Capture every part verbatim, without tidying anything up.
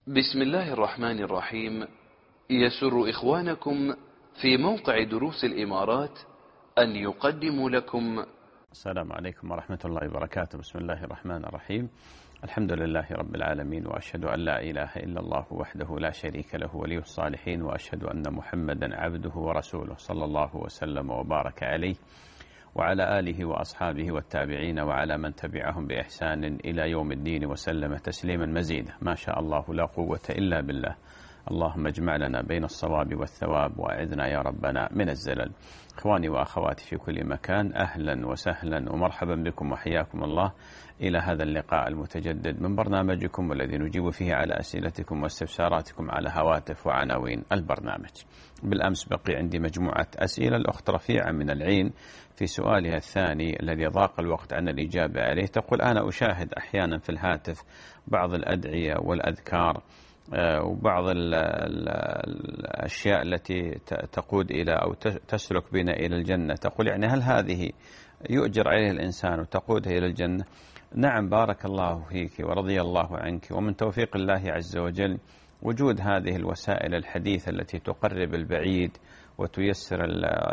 بسم الله الرحمن الرحيم. يسر إخوانكم في موقع دروس الإمارات أن يقدموا لكم. السلام عليكم ورحمة الله وبركاته. بسم الله الرحمن الرحيم. الحمد لله رب العالمين، وأشهد أن لا إله إلا الله وحده لا شريك له ولي الصالحين، وأشهد أن محمدا عبده ورسوله صلى الله وسلم وبارك عليه وعلى آله وأصحابه والتابعين وعلى من تبعهم بإحسان إلى يوم الدين وسلم تسليما مزيدا. ما شاء الله لا قوة إلا بالله. اللهم اجمع لنا بين الصواب والثواب وأعذنا يا ربنا من الزلل. إخواني وأخواتي في كل مكان، أهلا وسهلا ومرحبا بكم وحياكم الله إلى هذا اللقاء المتجدد من برنامجكم والذي نجيب فيه على أسئلتكم واستفساراتكم على هواتف وعناوين البرنامج. بالأمس بقي عندي مجموعة أسئلة. الأخت رفيعة من العين في سؤالها الثاني الذي ضاق الوقت عن الإجابة عليه تقول: أنا أشاهد أحيانا في الهاتف بعض الأدعية والأذكار وبعض الأشياء التي تقود إلى أو تسلك بنا إلى الجنة. تقول يعني هل هذه يؤجر عليه الإنسان وتقوده إلى الجنة؟ نعم، بارك الله فيك ورضي الله عنك. ومن توفيق الله عز وجل وجود هذه الوسائل الحديثة التي تقرب البعيد وتيسر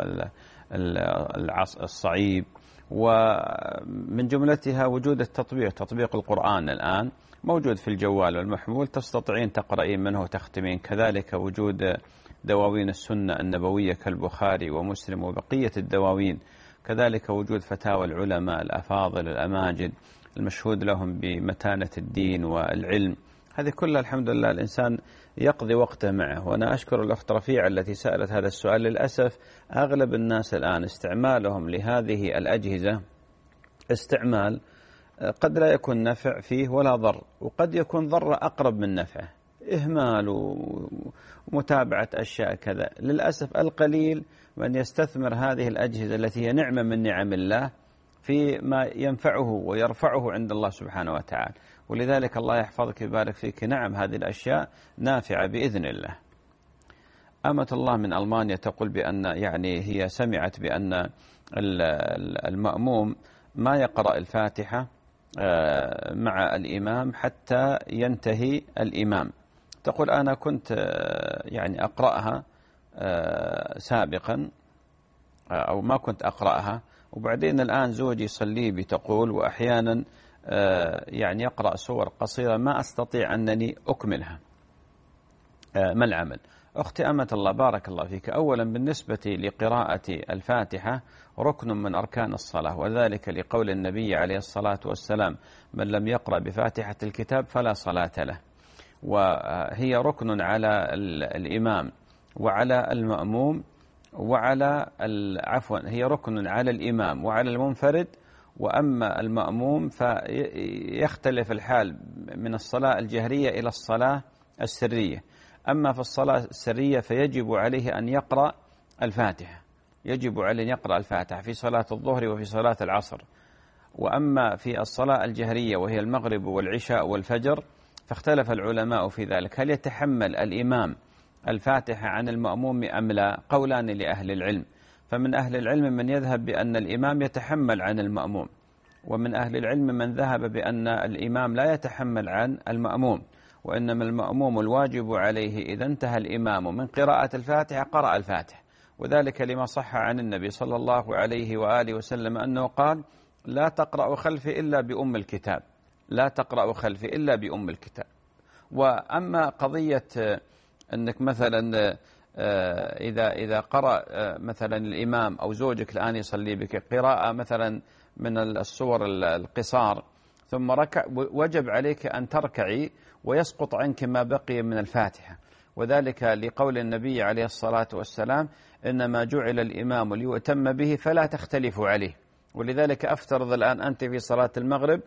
الصعيب، ومن جملتها وجود التطبيق، تطبيق القرآن الآن موجود في الجوال والمحمول، تستطيعين تقرأين منه وتختمين. كذلك وجود دواوين السنة النبوية كالبخاري ومسلم وبقية الدواوين. كذلك وجود فتاوى العلماء الأفاضل الأماجد المشهود لهم بمتانة الدين والعلم. هذه كلها الحمد لله الإنسان يقضي وقته معه. وأنا أشكر الأخت رفيعة التي سألت هذا السؤال. للأسف أغلب الناس الآن استعمالهم لهذه الأجهزة استعمال قد لا يكون نفع فيه ولا ضر، وقد يكون ضر أقرب من نفعه، إهمال ومتابعة أشياء كذا. للأسف القليل من يستثمر هذه الأجهزة التي هي نعمة من نعم الله في ما ينفعه ويرفعه عند الله سبحانه وتعالى. ولذلك الله يحفظك ويبارك فيك. نعم، هذه الأشياء نافعة بإذن الله. أمة الله من ألمانيا تقول بأن يعني هي سمعت بأن المأموم ما يقرأ الفاتحة مع الإمام حتى ينتهي الإمام. تقول أنا كنت يعني أقرأها سابقا أو ما كنت أقرأها، وبعدين الآن زوجي يصلي بي تقول، وأحيانا يعني يقرأ سور قصيرة ما أستطيع أنني أكملها. ما العمل؟ أختي أمة الله بارك الله فيك، أولا بالنسبة لقراءة الفاتحة ركن من أركان الصلاة، وذلك لقول النبي عليه الصلاة والسلام: من لم يقرأ بفاتحة الكتاب فلا صلاة له. وهي ركن على الإمام وعلى المأموم وعلى عفوا هي ركن على الإمام وعلى المنفرد. وأما المأموم فيختلف الحال من الصلاة الجهرية إلى الصلاة السرية. أما في الصلاة السرية فيجب عليه أن يقرأ الفاتحة، يجب عليه أن يقرأ الفاتحة في صلاة الظهر وفي صلاة العصر. وأما في الصلاة الجهرية وهي المغرب والعشاء والفجر فاختلف العلماء في ذلك، هل يتحمل الإمام الفاتحة عن المأموم أم لا؟ قولان لأهل العلم. فمن أهل العلم من يذهب بأن الإمام يتحمل عن المأموم، ومن أهل العلم من ذهب بأن الإمام لا يتحمل عن المأموم، وإنما المأموم الواجب عليه إذا انتهى الإمام من قراءة الفاتحة قرأ الفاتحة. وذلك لما صح عن النبي صلى الله عليه وآله وسلم أنه قال: لا تقرأ خلفي إلا بأم الكتاب، لا تقرأ خلفي إلا بأم الكتاب. وأما قضية أنك مثلا إذا إذا قرأ مثلا الإمام أو زوجك الآن يصلي بك قراءة مثلا من السور القصار ثم ركع، وجب عليك أن تركعي ويسقط عنك ما بقي من الفاتحة، وذلك لقول النبي عليه الصلاة والسلام: إنما جعل الإمام ليؤتم به فلا تختلفوا عليه. ولذلك أفترض الآن أنت في صلاة المغرب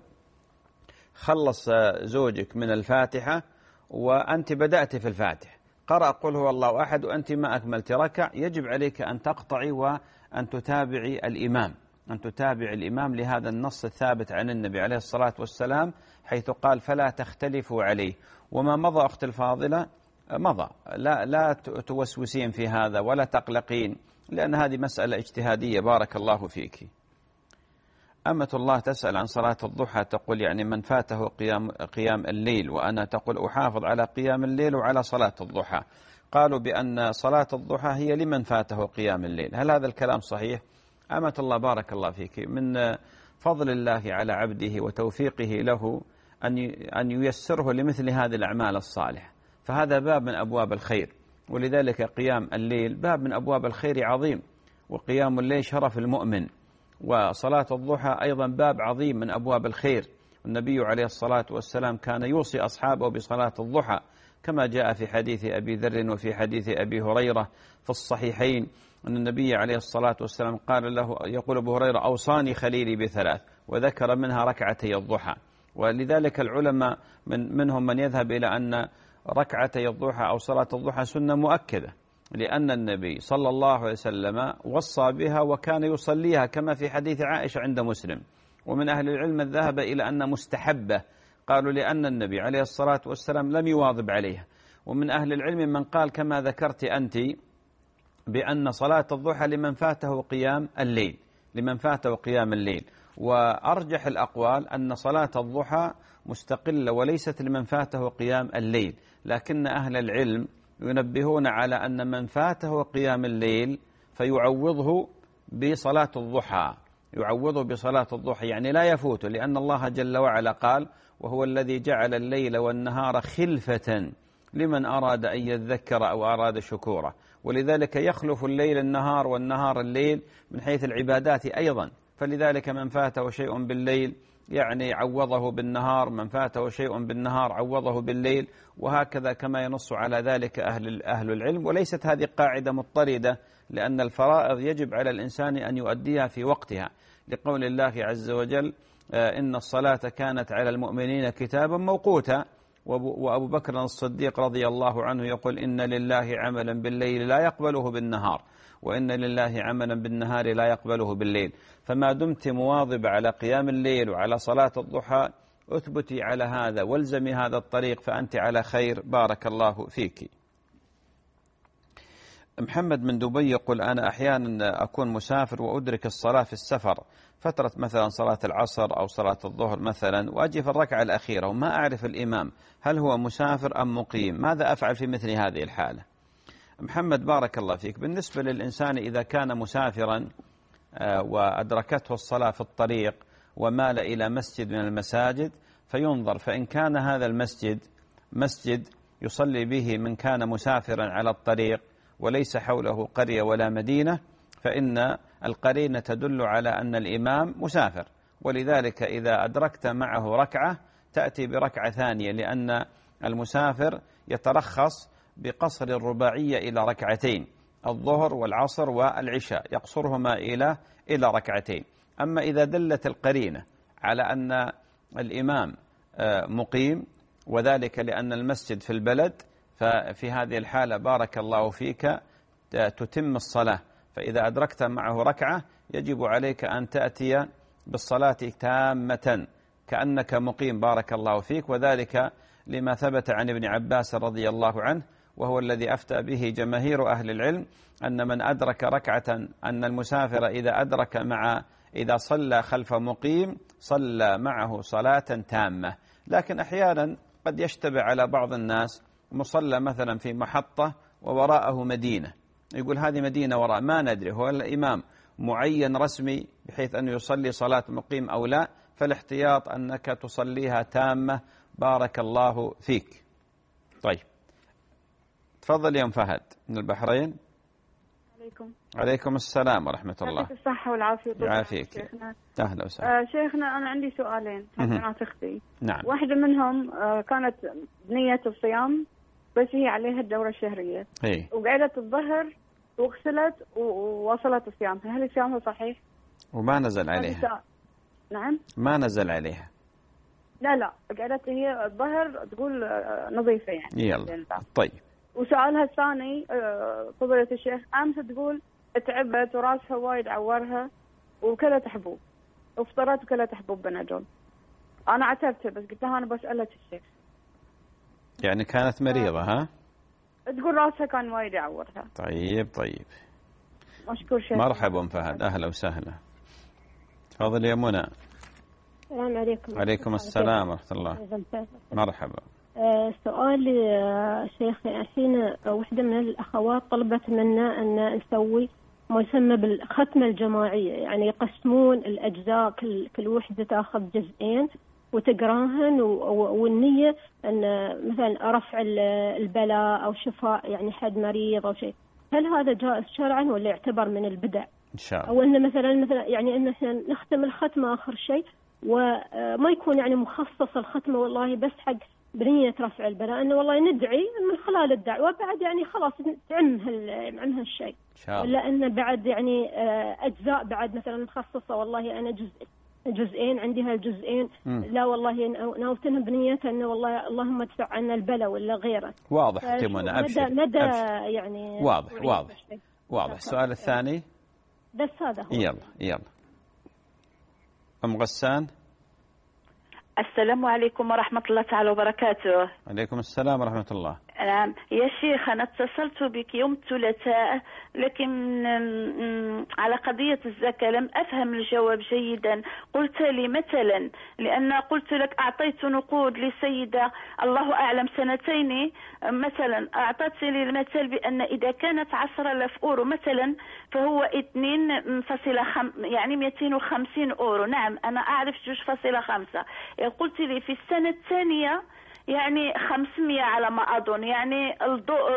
خلص زوجك من الفاتحة وأنت بدأت في الفاتحة، قرأ قل هو الله أحد وأنت ما أكملت ركع، يجب عليك أن تقطعي وأن تتابعي الإمام، أن تتابع الإمام لهذا النص الثابت عن النبي عليه الصلاة والسلام حيث قال: فلا تختلفوا عليه. وما مضى أخت الفاضلة مضى، لا, لا توسوسين في هذا ولا تقلقين، لأن هذه مسألة اجتهادية. بارك الله فيك. أمة الله تسأل عن صلاة الضحى، تقول يعني من فاته قيام, قيام الليل، وأنا تقول أحافظ على قيام الليل وعلى صلاة الضحى. قالوا بأن صلاة الضحى هي لمن فاته قيام الليل، هل هذا الكلام صحيح؟ أمة الله بارك الله فيك، من فضل الله على عبده وتوفيقه له أن ييسره لمثل هذه الأعمال الصالحة، فهذا باب من أبواب الخير، ولذلك قيام الليل باب من أبواب الخير عظيم، وقيام الليل شرف المؤمن، وصلاة الضحى أيضا باب عظيم من أبواب الخير. النبي عليه الصلاة والسلام كان يوصي أصحابه بصلاة الضحى كما جاء في حديث أبي ذر وفي حديث أبي هريرة في الصحيحين أن النبي عليه الصلاة والسلام قال له، يقول أبو هريرة: أوصاني خليلي بثلاث، وذكر منها ركعتي الضحى. ولذلك العلماء من منهم من يذهب إلى أن ركعتي الضحى أو صلاة الضحى سنة مؤكدة، لأن النبي صلى الله عليه وسلم وصى بها وكان يصليها كما في حديث عائشة عند مسلم. ومن أهل العلم الذهب إلى أن مستحبة، قالوا لأن النبي عليه الصلاة والسلام لم يواظب عليها. ومن أهل العلم من قال كما ذكرت أنت بأن صلاة الضحى لمن فاته قيام الليل، لمن فاته قيام الليل. وأرجح الأقوال أن صلاة الضحى مستقلة وليست لمن فاته قيام الليل، لكن أهل العلم ينبهون على أن من فاته قيام الليل فيعوضه بصلاة الضحى، يعوضه بصلاة الضحى، يعني لا يفوته، لأن الله جل وعلا قال: وهو الذي جعل الليل والنهار خلفة لمن أراد أن يذكر أو أراد شكورا. ولذلك يخلف الليل النهار والنهار الليل من حيث العبادات أيضا، فلذلك من فاته شيء بالليل يعني عوضه بالنهار، من فاته شيء بالنهار عوضه بالليل، وهكذا كما ينص على ذلك أهل أهل العلم. وليست هذه قاعدة مضطردة، لأن الفرائض يجب على الإنسان أن يؤديها في وقتها، لقول الله عز وجل: إن الصلاة كانت على المؤمنين كتابا موقوتا. وأبو بكر الصديق رضي الله عنه يقول: إن لله عملا بالليل لا يقبله بالنهار، وإن لله عملا بالنهار لا يقبله بالليل. فما دمت مواظب على قيام الليل وعلى صلاة الضحى أثبتي على هذا والزمي هذا الطريق، فأنت على خير، بارك الله فيك. محمد من دبي يقول: أنا أحيانا أكون مسافر وأدرك الصلاة في السفر، فترة مثلا صلاة العصر أو صلاة الظهر مثلا، وأجي في الركعة الأخيرة وما أعرف الإمام هل هو مسافر أم مقيم، ماذا أفعل في مثل هذه الحالة؟ محمد بارك الله فيك، بالنسبة للإنسان إذا كان مسافرا وأدركته الصلاة في الطريق ومال إلى مسجد من المساجد فينظر، فإن كان هذا المسجد مسجد يصلي به من كان مسافرا على الطريق وليس حوله قرية ولا مدينة، فإن القرينة تدل على أن الإمام مسافر، ولذلك إذا أدركت معه ركعة تأتي بركعة ثانية، لأن المسافر يترخص بقصر الرباعية إلى ركعتين، الظهر والعصر والعشاء يقصرهما إلى إلى ركعتين. أما إذا دلت القرينة على أن الإمام مقيم، وذلك لأن المسجد في البلد، ففي هذه الحالة بارك الله فيك تتم الصلاة. فإذا أدركت معه ركعة يجب عليك أن تأتي بالصلاة تامة كأنك مقيم، بارك الله فيك، وذلك لما ثبت عن ابن عباس رضي الله عنه، وهو الذي أفتى به جماهير أهل العلم، أن من أدرك ركعة، أن المسافر إذا أدرك مع إذا صلى خلف مقيم صلى معه صلاة تامة. لكن أحيانا قد يشتبه على بعض الناس مصلى مثلا في محطة ووراءه مدينة، يقول هذه مدينة وراء، ما ندري هو الإمام معين رسمي بحيث أن يصلي صلاة مقيم أو لا، فالاحتياط أنك تصليها تامة، بارك الله فيك. طيب تفضل يا أم فهد من البحرين. عليكم. عليكم السلام ورحمة الله. يعطيك الصحة والعافية. يعافيك. أهلا وسهلا. آه شيخنا أنا عندي سؤالين بنات أختي. نعم. واحدة منهم آه كانت بنية الصيام بس هي عليها الدورة الشهرية. إيه. وقعدت الظهر وغسلت ووصلت الصيام، هل صيامها صحيح؟ وما نزل عليها. نعم. ما نزل عليها. لا لا قعدت هي الظهر تقول نظيفة يعني. يلا. طيب. وسؤالها الثاني فضيلة الشيخ، أمس تقول تعبت وراسها وايد عورها وكلت حبوب وفطرت وكلت حبوب بنادول. أنا عتبتها بس قلت لها أنا بسألك الشيخ. يعني كانت مريضة ها؟ تقول راسها كان وايد يعورها. طيب طيب. مشكور شيخ. مرحبا فهد، أهلا وسهلا. تفضل يا منى. السلام عليكم. عليكم السلام ورحمة الله. مرحبا. آه سؤالي آه شيخي، الحين واحدة من الأخوات طلبت منا أن نسوي ما يسمى بالختمة الجماعية، يعني يقسمون الأجزاء، كل كل وحدة تأخذ جزئين وتقراهن، والنية أن مثلا رفع البلاء أو شفاء يعني حد مريض أو شيء. هل هذا جائز شرعا ولا يعتبر من البدع؟ إن شاء الله. أو أن مثلا مثلا يعني أن احنا نختم الختمة آخر شيء وما يكون يعني مخصص الختمة والله بس حق بنية رفع البلاء، أنه والله ندعي من خلال الدعوة بعد يعني خلاص تعم هال هالشيء. إن شاء الله. ولا أن بعد يعني أجزاء بعد مثلا مخصصة، والله أنا جزء جزئين عندي هالجزئين، لا والله ناوتنها بنية أنه والله اللهم ادفع عنا البلاء ولا غيره. واضح تمنى. أبشر. مدى, مدى أبشر. يعني واضح واضح واضح. السؤال الثاني بس هذا هو. يلا يلا أم غسان. السلام عليكم ورحمة الله تعالى وبركاته. عليكم السلام ورحمة الله. نعم يا شيخ، أنا اتصلت بك يوم الثلاثاء لكن على قضية الزكاة لم أفهم الجواب جيدا. قلت لي مثلا، لأن قلت لك أعطيت نقود لسيدة الله أعلم سنتين، مثلا أعطت لي المثال بأن إذا كانت عشرة آلاف أورو مثلا فهو اثنين فاصلة خم يعني مئتين وخمسين أورو. نعم أنا أعرف جوج فاصلة خمسة. قلت لي في السنة الثانية يعني خمسمائة على ما أظن، يعني الضوء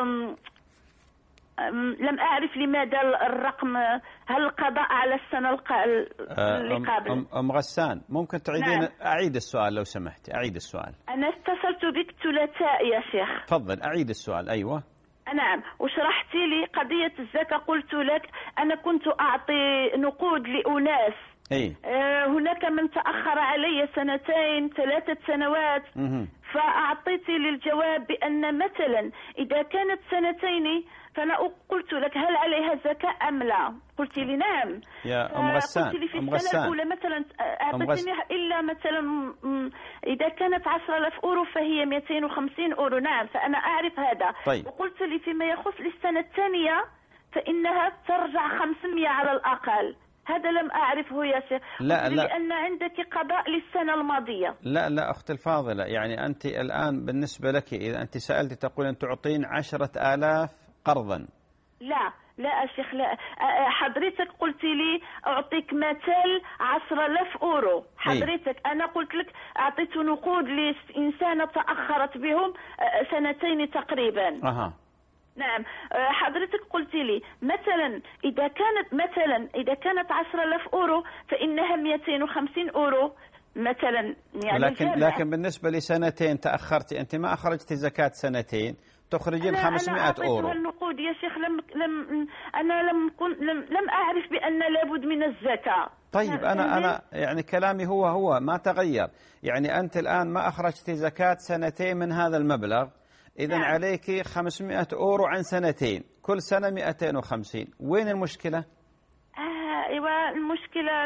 لم أعرف لماذا الرقم. هل القضاء على السنة اللي قبل؟ أم, أم غسان ممكن تعيدين؟ نعم. أعيد السؤال لو سمحت، أعيد السؤال. أنا اتصلت بك الثلاثاء يا شيخ. تفضل أعيد السؤال. أيوة نعم، وشرحت لي قضية الزكاة. قلت لك أنا كنت أعطي نقود لأناس. إيه؟ آه هناك من تأخر علي سنتين ثلاثة سنوات. مه. فأعطيت للجواب بأن مثلا إذا كانت سنتين فأنا قلت لك هل عليها زكاة أم لا؟ قلت لي نعم. يا أم غسان. قلت لي في السنة الأولى مثلا أعطتني إلا مثلا إذا كانت عشرة آلاف أورو فهي مئتين وخمسين أورو. نعم فأنا أعرف هذا. طيب. وقلت لي فيما يخص للسنة الثانية فإنها ترجع خمسمائة على الأقل. هذا لم أعرفه يا شيخ. لا لا، لأن عندك قضاء للسنة الماضية. لا لا أختي الفاضلة، يعني أنت الآن بالنسبة لك إذا أنت سألت تقول أن تعطين عشرة آلاف قرضا. لا لا يا شيخ، لا. حضرتك قلت لي أعطيك مثال عشرة آلاف أورو. حضرتك إيه؟ أنا قلت لك أعطيت نقود لإنسانة تأخرت بهم سنتين تقريبا. أها. نعم حضرتك قلت لي مثلا إذا كانت مثلا إذا كانت عشرة آلاف أورو فإنها مئتين وخمسين أورو مثلا. يعني لكن لكن بالنسبة لسنتين تأخرتي، أنت ما أخرجتي زكاة سنتين تخرجين خمسمائة أورو. أنا النقود يا شيخ لم لم أنا لم كن لم لم أعرف بأن لابد من الزكاة. طيب أنا أنا يعني كلامي هو هو ما تغير، يعني أنت الآن ما أخرجتي زكاة سنتين من هذا المبلغ، إذن نعم. عليك خمسمائة أورو عن سنتين، كل سنة مئتين وخمسين. وين المشكلة؟ آه أيوة المشكلة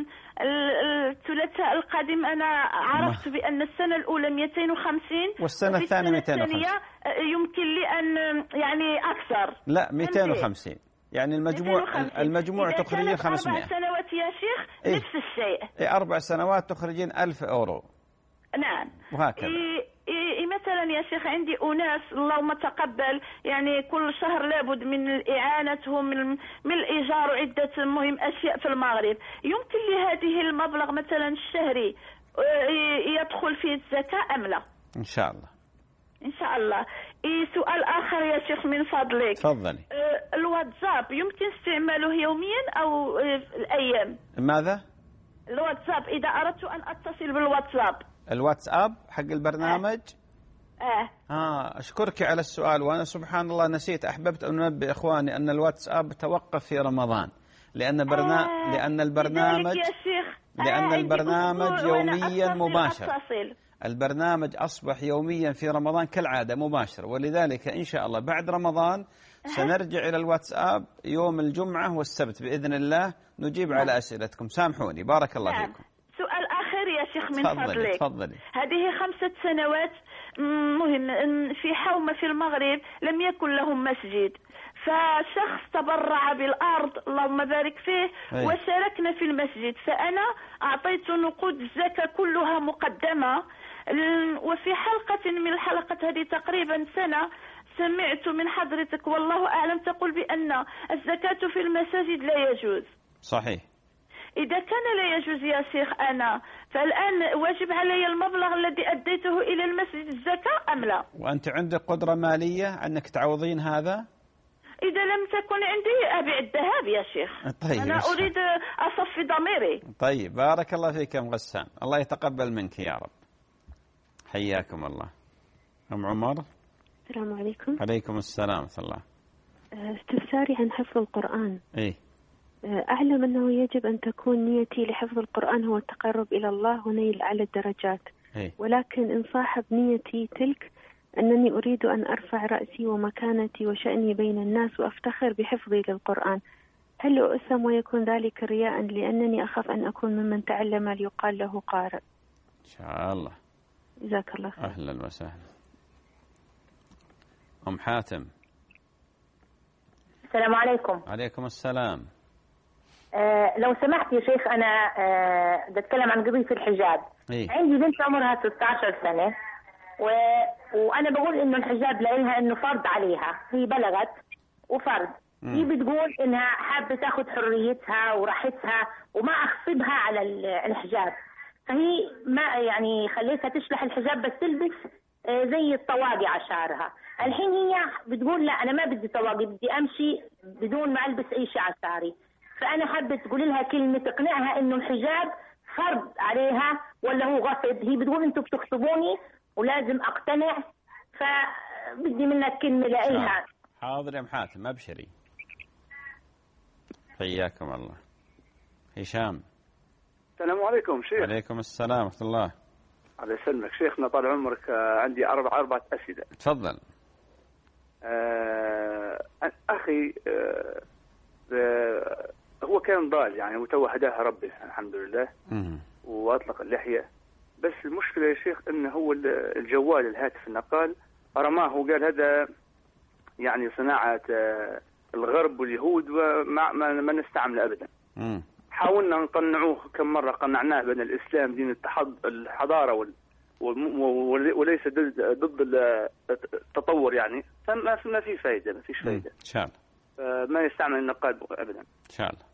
الثلاثاء القادم أنا عرفت ما. بأن السنة الأولى مئتين وخمسين والسنة الثانية مئتين وخمسين. يمكن لي أن يعني أكثر. لا مئتين وخمسين، يعني المجموع المجموع تخرجين خمسمائة. أربع سنوات يا شيخ إيه؟ نفس الشيء. إيه أربع سنوات تخرجين ألف أورو. نعم. وهكذا. إيه إيه مثلا يا شيخ عندي أناس اللهم تقبل يعني كل شهر لابد من إعانتهم من, من الإيجار وعدة مهم أشياء في المغرب. يمكن لهذه المبلغ مثلا الشهري يدخل فيه الزكاة أم لا؟ إن شاء الله. إن شاء الله. إيه سؤال آخر يا شيخ من فضلك. تفضلي. أه الواتساب يمكن استعماله يوميا أو الأيام؟ ماذا؟ الواتساب إذا أردت أن أتصل بالواتساب. الواتساب حق البرنامج؟ آه. آه أشكرك على السؤال، وأنا سبحان الله نسيت، أحببت أن أنبه إخواني أن الواتساب توقف في رمضان، لأن برنا... آه. لأن البرنامج يا شيخ. لأن آه. البرنامج يوميا مباشر. أتصل. البرنامج أصبح يوميا في رمضان كالعادة مباشر، ولذلك إن شاء الله بعد رمضان سنرجع إلى الواتساب يوم الجمعة والسبت بإذن الله نجيب نعم. على أسئلتكم. سامحوني بارك الله نعم. فيكم. سؤال آخر يا شيخ من تفضلي. فضلك. تفضلي. هذه خمسة سنوات مهم في حومة في المغرب لم يكن لهم مسجد، فشخص تبرع بالأرض اللهم بارك فيه أي. وشاركنا في المسجد، فأنا أعطيت نقود الزكاة كلها مقدمة. وفي حلقة من الحلقات هذه تقريبا سنة سمعت من حضرتك والله أعلم تقول بأن الزكاة في المساجد لا يجوز. صحيح. إذا كان لا يجوز يا شيخ أنا، فالآن واجب علي المبلغ الذي أديته إلى المسجد الزكاة أم لا؟ وأنت عندك قدرة مالية أنك تعوضين هذا؟ إذا لم تكن عندي أبيع الذهب يا شيخ. طيب أنا أريد أصفي ضميري. طيب بارك الله فيك أم غسان، الله يتقبل منك يا رب. حياكم الله. أم عمر. السلام عليكم. عليكم السلام ورحمة الله. استفساري عن حفظ القرآن. إيه؟ أعلم أنه يجب أن تكون نيتي لحفظ القرآن هو التقرب إلى الله ونيل أعلى الدرجات. إيه؟ ولكن إن صاحب نيتي تلك أنني أريد أن أرفع رأسي ومكانتي وشأني بين الناس وأفتخر بحفظي للقرآن، هل أؤثم ويكون ذلك رياء لأنني أخاف أن أكون ممن تعلم ليقال له قارئ؟ إن شاء الله. جزاك الله خير. أهلا وسهلا. أم حاتم. السلام عليكم. عليكم السلام. آه لو سمحت يا شيخ، أنا آه بدي أتكلم عن قضية الحجاب. إيه؟ عندي بنت عمرها ستة عشر سنة و... وأنا بقول إنه الحجاب لها إنه فرض عليها، هي بلغت وفرض. مم. هي بتقول إنها حابة تاخذ حريتها وراحتها وما أغصبها على الحجاب، فهي ما يعني خليتها تشلح الحجاب بس تلبس آه زي الطواقي على شعرها. الحين هي بتقول لا أنا ما بدي طواقي، بدي أمشي بدون ما ألبس أي شيء على شعري. فأنا حابة تقولي لها كلمة تقنعها إنه الحجاب فرض عليها ولا هو غصب. هي بتقول أنتم بتغصبوني ولازم أقتنع، فبدي منك كلمة لأيها. حاضر يا أم حاتم، أبشري. حياكم الله. هشام. السلام عليكم شيخ. عليكم السلام ورحمة الله. الله يسلمك شيخنا طال عمرك. عندي أربع أربعة أسئلة. تفضل. آه أخي آه هو كان ضال يعني وتو هداها ربي الحمد لله. مم. وأطلق اللحية، بس المشكلة يا شيخ إنه هو الجوال الهاتف النقال رماه وقال هذا يعني صناعة الغرب واليهود وما ما نستعمله أبدا. مم. حاولنا نقنعوه كم مرة، قنعناه بأن الإسلام دين الحضارة وال وليس ضد التطور يعني، فما ما في فائدة، ما فيش فائدة. إن شاء الله. ما يستعمل النقاد أبدا. إن شاء الله.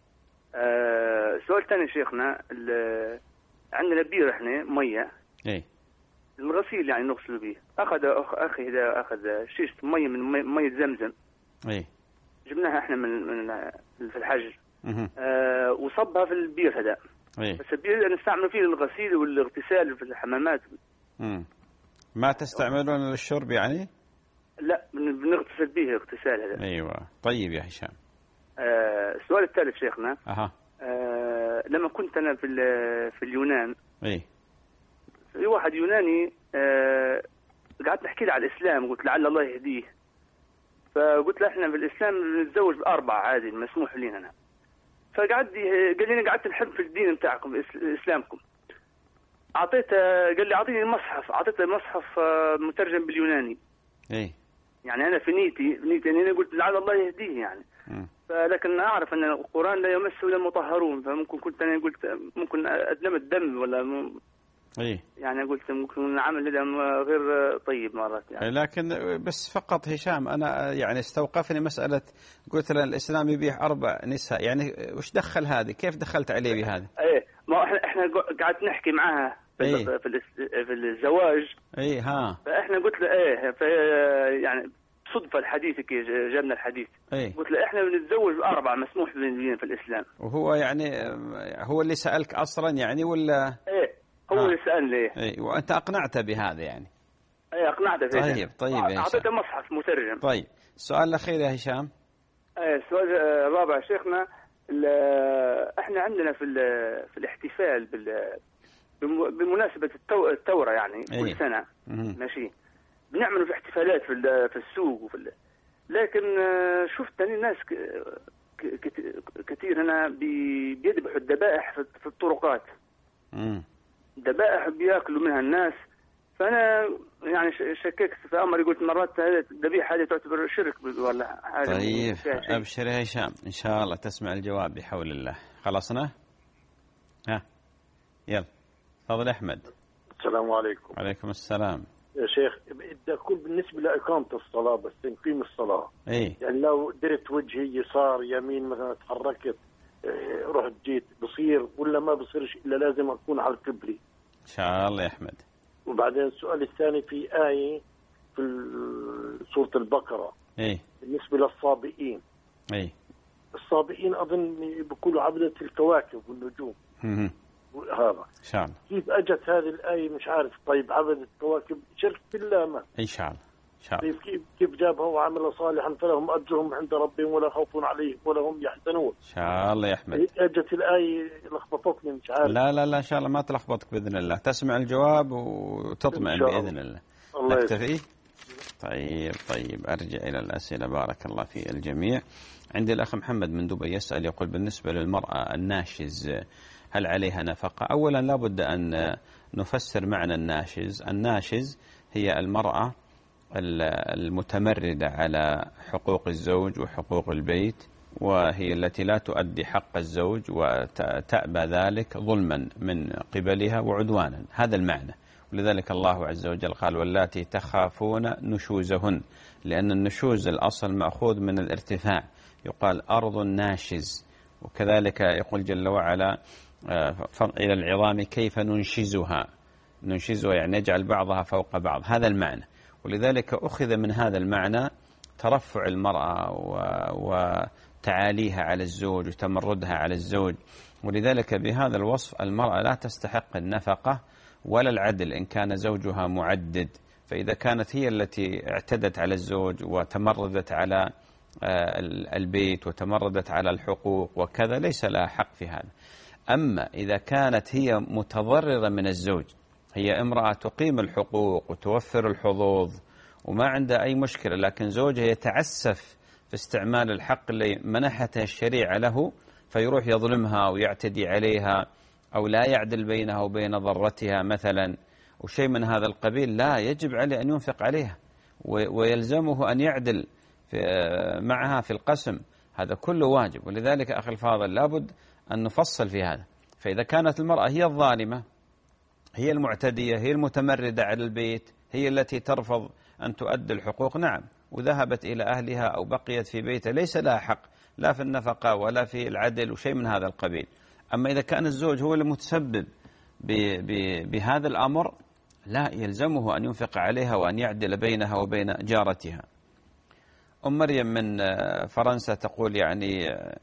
آه سؤال ثاني شيخنا، عندنا بير احنا مية. إيه؟ الغسيل يعني نغسل به. أخذ أخ أخي إذا أخذ شيشة مية من مية زمزم. إيه؟ جبناها احنا من من في الحجر. مه. آه وصبها في البير هذا. إيه؟ بس البير نستعمل فيه للغسيل والاغتسال في الحمامات. مم. ما تستعملون للشرب يعني؟ لا بنغتسل به اغتسال هذا. ايوه. طيب يا هشام. آه السؤال الثالث شيخنا. اها. آه لما كنت انا في في اليونان. ايه. في واحد يوناني آه قعدت نحكي له على الاسلام، قلت لعل الله يهديه. فقلت له احنا في الاسلام نتزوج باربعه عادي مسموح لنا. فقعد قال لي قعدت نحب في الدين بتاعكم اسلامكم. اعطيته قال لي اعطيني المصحف، اعطيته مصحف مترجم باليوناني. ايه. يعني انا في نيتي نيتي انا قلت لعل الله يهديه يعني. م. فلكن اعرف ان القران لا يمسه الا المطهرون، فممكن كنت انا قلت ممكن ادلم الدم ولا م... ايه. يعني قلت ممكن عمل غير طيب مرات يعني. لكن بس فقط هشام انا يعني استوقفني مساله، قلت له الاسلام يبيح اربع نساء، يعني وش دخل هذه؟ كيف دخلت عليه بهذا؟ ايه ما احنا احنا قعدت نحكي معاها في إيه؟ في, في الزواج. اي ها. فاحنا قلت له ايه في يعني صدفه حديثك جابنا الحديث. إيه؟ قلت له احنا بنتزوج الاربعه مسموح لنا في الاسلام. وهو يعني هو اللي سالك اصلا يعني ولا؟ ايه هو اللي سالني. ايه اي وانت اقنعته بهذا يعني؟ ايه اقنعته بهذا. طيب طيب يا هشام. اعطيته مصحف مترجم. طيب السؤال الاخير يا هشام. ايه السؤال الرابع شيخنا، احنا عندنا في في الاحتفال بال بمناسبة الثورة يعني كل أيه. سنة. مم. ماشي بنعملوا في احتفالات في في السوق وفي ال... لكن شفت تاني ناس كثير هنا بيذبحوا الذبائح في الطرقات. مم. ذبائح بياكلوا منها الناس، فأنا يعني شككت في أمر، قلت مرات هذه الذبيحة هذه تعتبر شرك ولا حاجة. طيب أبشر يا هشام، إن شاء الله تسمع الجواب بحول الله. خلصنا؟ ها يلا تفضل أحمد. السلام عليكم. وعليكم السلام. يا شيخ بدي أقول بالنسبة لإقامة الصلاة بس نقيم الصلاة. إيه؟ يعني لو درت وجهي يسار يمين مثلا تحركت رحت جيت بصير ولا ما بصيرش إلا لازم أكون على القبلة؟ إن شاء الله يا أحمد. وبعدين السؤال الثاني في آية في سورة البقرة. إيه؟ بالنسبة للصابئين. إيه؟ الصابئين أظن بيقولوا عبدة الكواكب والنجوم. هذا إن شاء الله. كيف أجت هذه الآية مش عارف. طيب عبدة الكواكب شرك بالله ما. إن شاء الله. إن شاء الله. كيف كيف جابها وعمل صالحا فلهم أجرهم عند ربهم ولا خوف عليهم ولا هم يحزنون. إن شاء الله يا أحمد. أجت الآية لخبطتني مش عارف. لا لا لا إن شاء الله ما تلخبطك بإذن الله، تسمع الجواب وتطمئن بإذن الله. الله نكتفي. طيب طيب أرجع إلى الأسئلة. بارك الله في الجميع. عندي الأخ محمد من دبي يسأل يقول بالنسبة للمرأة الناشز هل عليها نفقة؟ أولا لابد أن نفسر معنى الناشز. الناشز هي المرأة المتمردة على حقوق الزوج وحقوق البيت، وهي التي لا تؤدي حق الزوج وتأبى ذلك ظلما من قبلها وعدوانا. هذا المعنى. ولذلك الله عز وجل قال واللاتي تخافون نشوزهن، لأن النشوز الأصل مأخوذ من الارتفاع، يقال أرض ناشز. وكذلك يقول جل وعلا إلى العظام كيف ننشزها. ننشزها يعني نجعل بعضها فوق بعض، هذا المعنى. ولذلك أخذ من هذا المعنى ترفع المرأة وتعاليها على الزوج وتمردها على الزوج. ولذلك بهذا الوصف المرأة لا تستحق النفقة ولا العدل إن كان زوجها معدد. فإذا كانت هي التي اعتدت على الزوج وتمردت على البيت وتمردت على الحقوق وكذا ليس لها حق في هذا. أما إذا كانت هي متضررة من الزوج، هي امرأة تقيم الحقوق وتوفر الحظوظ وما عندها أي مشكلة، لكن زوجها يتعسف في استعمال الحق اللي منحته الشريعة له، فيروح يظلمها ويعتدي عليها أو لا يعدل بينها وبين ضرتها مثلا وشيء من هذا القبيل، لا يجب عليه أن ينفق عليها ويلزمه أن يعدل في معها في القسم. هذا كله واجب. ولذلك أخي الفاضل لابد أن نفصل في هذا. فإذا كانت المرأة هي الظالمة، هي المعتدية، هي المتمردة على البيت، هي التي ترفض أن تؤدي الحقوق، نعم، وذهبت إلى أهلها أو بقيت في بيتها، ليس لها حق لا في النفقة ولا في العدل وشيء من هذا القبيل. أما إذا كان الزوج هو المتسبب بهذا الأمر، لا، يلزمه أن ينفق عليها وأن يعدل بينها وبين جارتها. أم مريم من فرنسا تقول يعني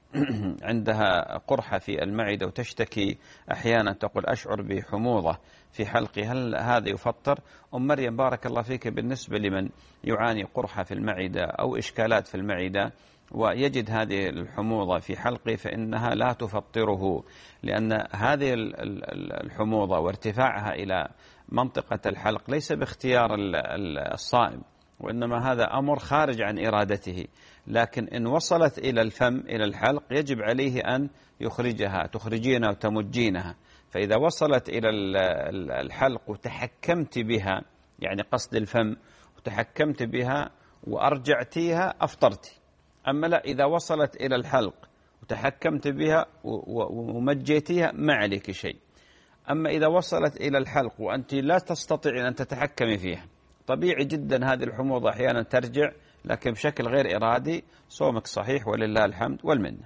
عندها قرحة في المعدة وتشتكي أحيانا، تقول أشعر بحموضة في حلقي، هل هذا يفطر؟ أم مريم بارك الله فيك، بالنسبة لمن يعاني قرحة في المعدة أو إشكالات في المعدة ويجد هذه الحموضة في حلقه فإنها لا تفطره، لأن هذه الحموضة وارتفاعها إلى منطقة الحلق ليس باختيار الصائم، وإنما هذا أمر خارج عن إرادته. لكن إن وصلت إلى الفم إلى الحلق يجب عليه أن يخرجها، تخرجينها وتمجينها. فإذا وصلت إلى الحلق وتحكمت بها، يعني قصد الفم، وتحكمت بها وأرجعتيها أفطرتي. أما لا، إذا وصلت إلى الحلق وتحكمت بها ومجيتيها ما عليك شيء. أما إذا وصلت إلى الحلق وأنت لا تستطيعين أن تتحكمي فيها، طبيعي جدا هذه الحموضة أحيانا ترجع، لكن بشكل غير إرادي، صومك صحيح ولله الحمد والمنة.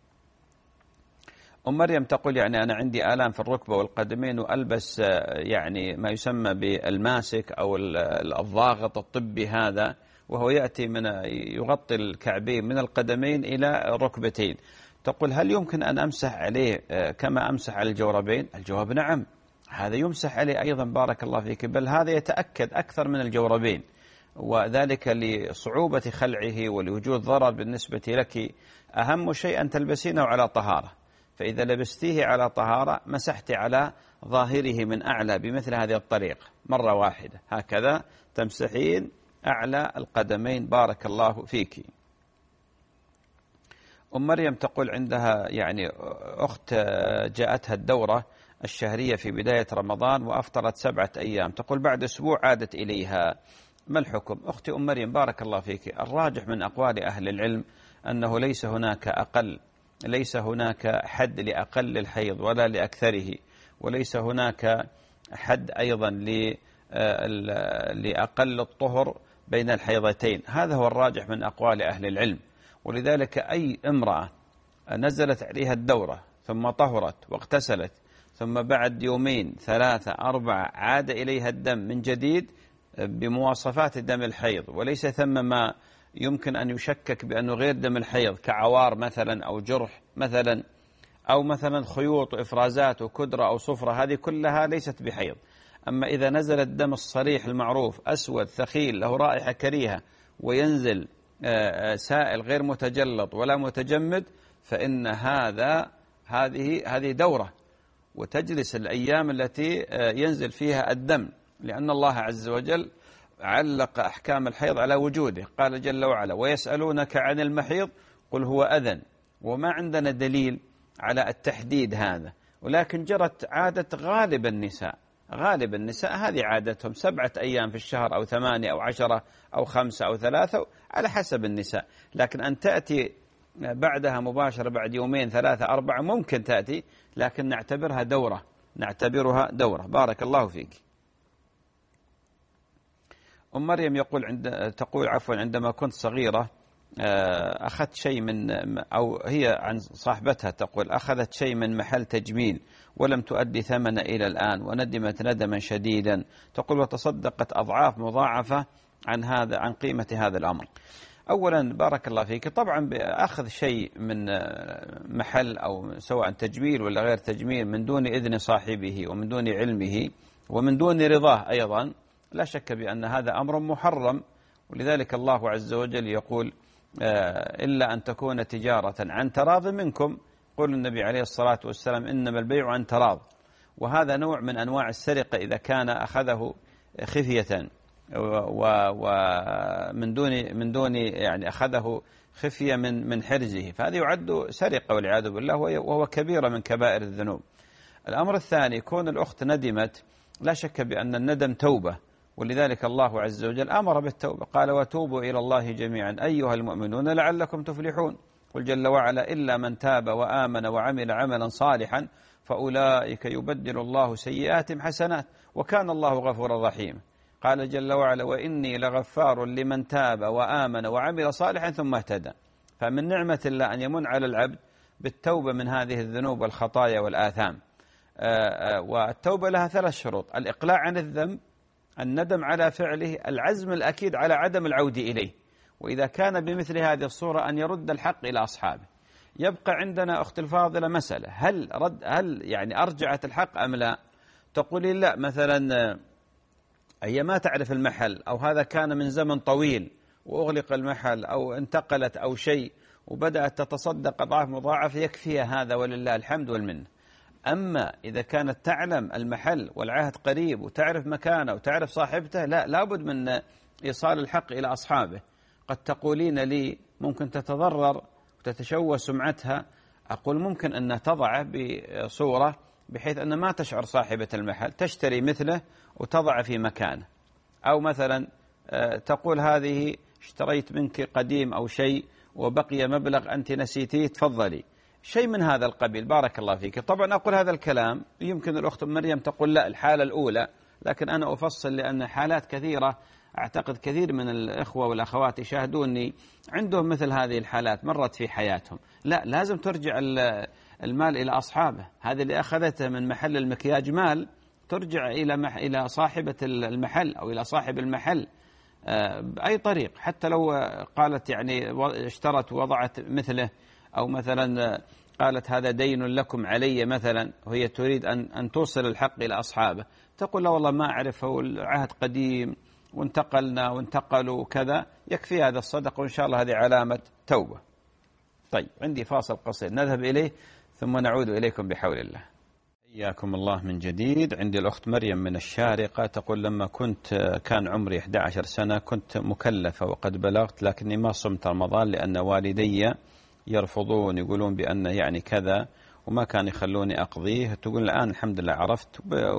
أم مريم تقول يعني أنا عندي آلام في الركبة والقدمين وألبس يعني ما يسمى بالماسك أو الضاغط الطبي هذا، وهو يأتي من يغطي الكعبين من القدمين إلى الركبتين. تقول هل يمكن أن أمسح عليه كما أمسح على الجوربين؟ الجواب نعم، هذا يمسح عليه أيضا بارك الله فيك، بل هذا يتأكد أكثر من الجوربين، وذلك لصعوبة خلعه ولوجود ضرر بالنسبة لك. أهم شيء أن تلبسينه على طهارة، فإذا لبستيه على طهارة مسحت على ظاهره من أعلى بمثل هذه الطريقة مرة واحدة، هكذا تمسحين أعلى القدمين بارك الله فيك. أم مريم تقول عندها يعني أخت جاءتها الدورة الشهرية في بداية رمضان وأفطرت سبعة أيام، تقول بعد أسبوع عادت إليها، ما الحكم؟ أختي أم مريم بارك الله فيك، الراجح من أقوال أهل العلم أنه ليس هناك أقل ليس هناك حد لأقل الحيض ولا لأكثره، وليس هناك حد أيضا لأقل الطهر بين الحيضتين، هذا هو الراجح من أقوال أهل العلم. ولذلك أي امرأة نزلت عليها الدورة ثم طهرت واغتسلت ثم بعد يومين ثلاثة أربعة عاد إليها الدم من جديد بمواصفات دم الحيض، وليس ثم ما يمكن أن يشكك بأنه غير دم الحيض كعوار مثلا أو جرح مثلا أو مثلا خيوط وإفرازات وكدرة أو صفرة، هذه كلها ليست بحيض. أما إذا نزل الدم الصريح المعروف أسود ثقيل له رائحة كريهة وينزل سائل غير متجلط ولا متجمد، فإن هذا هذه هذه دورة، وتجلس الأيام التي ينزل فيها الدم، لأن الله عز وجل علق أحكام الحيض على وجوده، قال جل وعلا ويسألونك عن المحيض قل هو أذن، وما عندنا دليل على التحديد هذا، ولكن جرت عادة غالب النساء غالب النساء هذه عادتهم سبعة أيام في الشهر أو ثمانية أو عشرة أو خمسة أو ثلاثة على حسب النساء، لكن أن تأتي بعدها مباشرة بعد يومين ثلاثة أربعة ممكن تأتي، لكن نعتبرها دورة نعتبرها دورة. بارك الله فيك. أم مريم يقول عند تقول عفوا عندما كنت صغيرة أخذت شيء من أو هي عن صاحبتها تقول أخذت شيء من محل تجميل ولم تؤدي ثمن إلى الآن وندمت ندما شديدا، تقول وتصدقت أضعاف مضاعفة عن هذا عن قيمة هذا الأمر. أولا بارك الله فيك، طبعا بأخذ شيء من محل أو سواء تجميل ولا غير تجميل من دون إذن صاحبه ومن دون علمه ومن دون رضاه أيضا لا شك بأن هذا أمر محرم، ولذلك الله عز وجل يقول إلا أن تكون تجارة عن تراض منكم، قول النبي عليه الصلاة والسلام إنما البيع عن تراض، وهذا نوع من أنواع السرقة إذا كان أخذه خفية ومن دون من دون يعني أخذه خفية من من حرزه، فهذا يعد سرقة والعياذ بالله، وهو كبيرة من كبائر الذنوب. الأمر الثاني كون الأخت ندمت، لا شك بأن الندم توبة، ولذلك الله عز وجل أمر بالتوبة، قال وتوبوا إلى الله جميعا أيها المؤمنون لعلكم تفلحون، قل جل وعلا إلا من تاب وآمن وعمل عملا صالحا فأولئك يبدل الله سيئاتهم حسنات وكان الله غفورا رحيما، قال جل وعلا وإني لغفار لمن تاب وآمن وعمل صالحا ثم اهتدى. فمن نعمة الله أن يمن على العبد بالتوبة من هذه الذنوب والخطايا والآثام. والتوبة لها ثلاث شروط: الإقلاع عن الذنب، الندم على فعله، العزم الأكيد على عدم العود إليه. وإذا كان بمثل هذه الصورة أن يرد الحق إلى أصحابه. يبقى عندنا أخت الفاضلة مسألة، هل رد هل يعني أرجعت الحق أم لا؟ تقولي لا، مثلا هي ما تعرف المحل، أو هذا كان من زمن طويل وأغلق المحل أو انتقلت أو شيء وبدأت تتصدق أضعاف مضاعفة، يكفيها هذا ولله الحمد والمنة. أما إذا كانت تعلم المحل والعهد قريب وتعرف مكانه وتعرف صاحبته، لا لابد من إيصال الحق إلى أصحابه. قد تقولين لي ممكن تتضرر وتتشوه سمعتها، أقول ممكن أن تضعه بصورة بحيث أن ما تشعر صاحبة المحل، تشتري مثله وتضع في مكانه، أو مثلا تقول هذه اشتريت منك قديم أو شيء وبقي مبلغ أنت نسيتيه تفضلي، شيء من هذا القبيل. بارك الله فيك. طبعا أقول هذا الكلام يمكن الأخت مريم تقول لا الحالة الأولى، لكن أنا أفصل لأن حالات كثيرة أعتقد كثير من الإخوة والأخوات يشاهدوني عندهم مثل هذه الحالات مرت في حياتهم. لا، لازم ترجع المال إلى أصحابه. هذه اللي أخذته من محل المكياج مال ترجع إلى مح... إلى صاحبة المحل أو إلى صاحب المحل بأي طريق، حتى لو قالت يعني اشترت ووضعت مثله، أو مثلا قالت هذا دين لكم علي مثلا، وهي تريد أن أن توصل الحق إلى أصحابه، تقول لا والله ما أعرفه والعهد قديم وانتقلنا وانتقلوا وكذا، يكفي هذا الصدق، وإن شاء الله هذه علامة توبة. طيب عندي فاصل قصير نذهب إليه ثم نعود إليكم بحول الله. حياكم الله من جديد. عندي الأخت مريم من الشارقة تقول لما كنت كان عمري إحدى عشرة سنة كنت مكلفة وقد بلغت، لكني ما صمت رمضان لأن والدي يرفضون، يقولون بأن يعني كذا، وما كان يخلوني أقضيه. تقول الآن الحمد لله عرفت،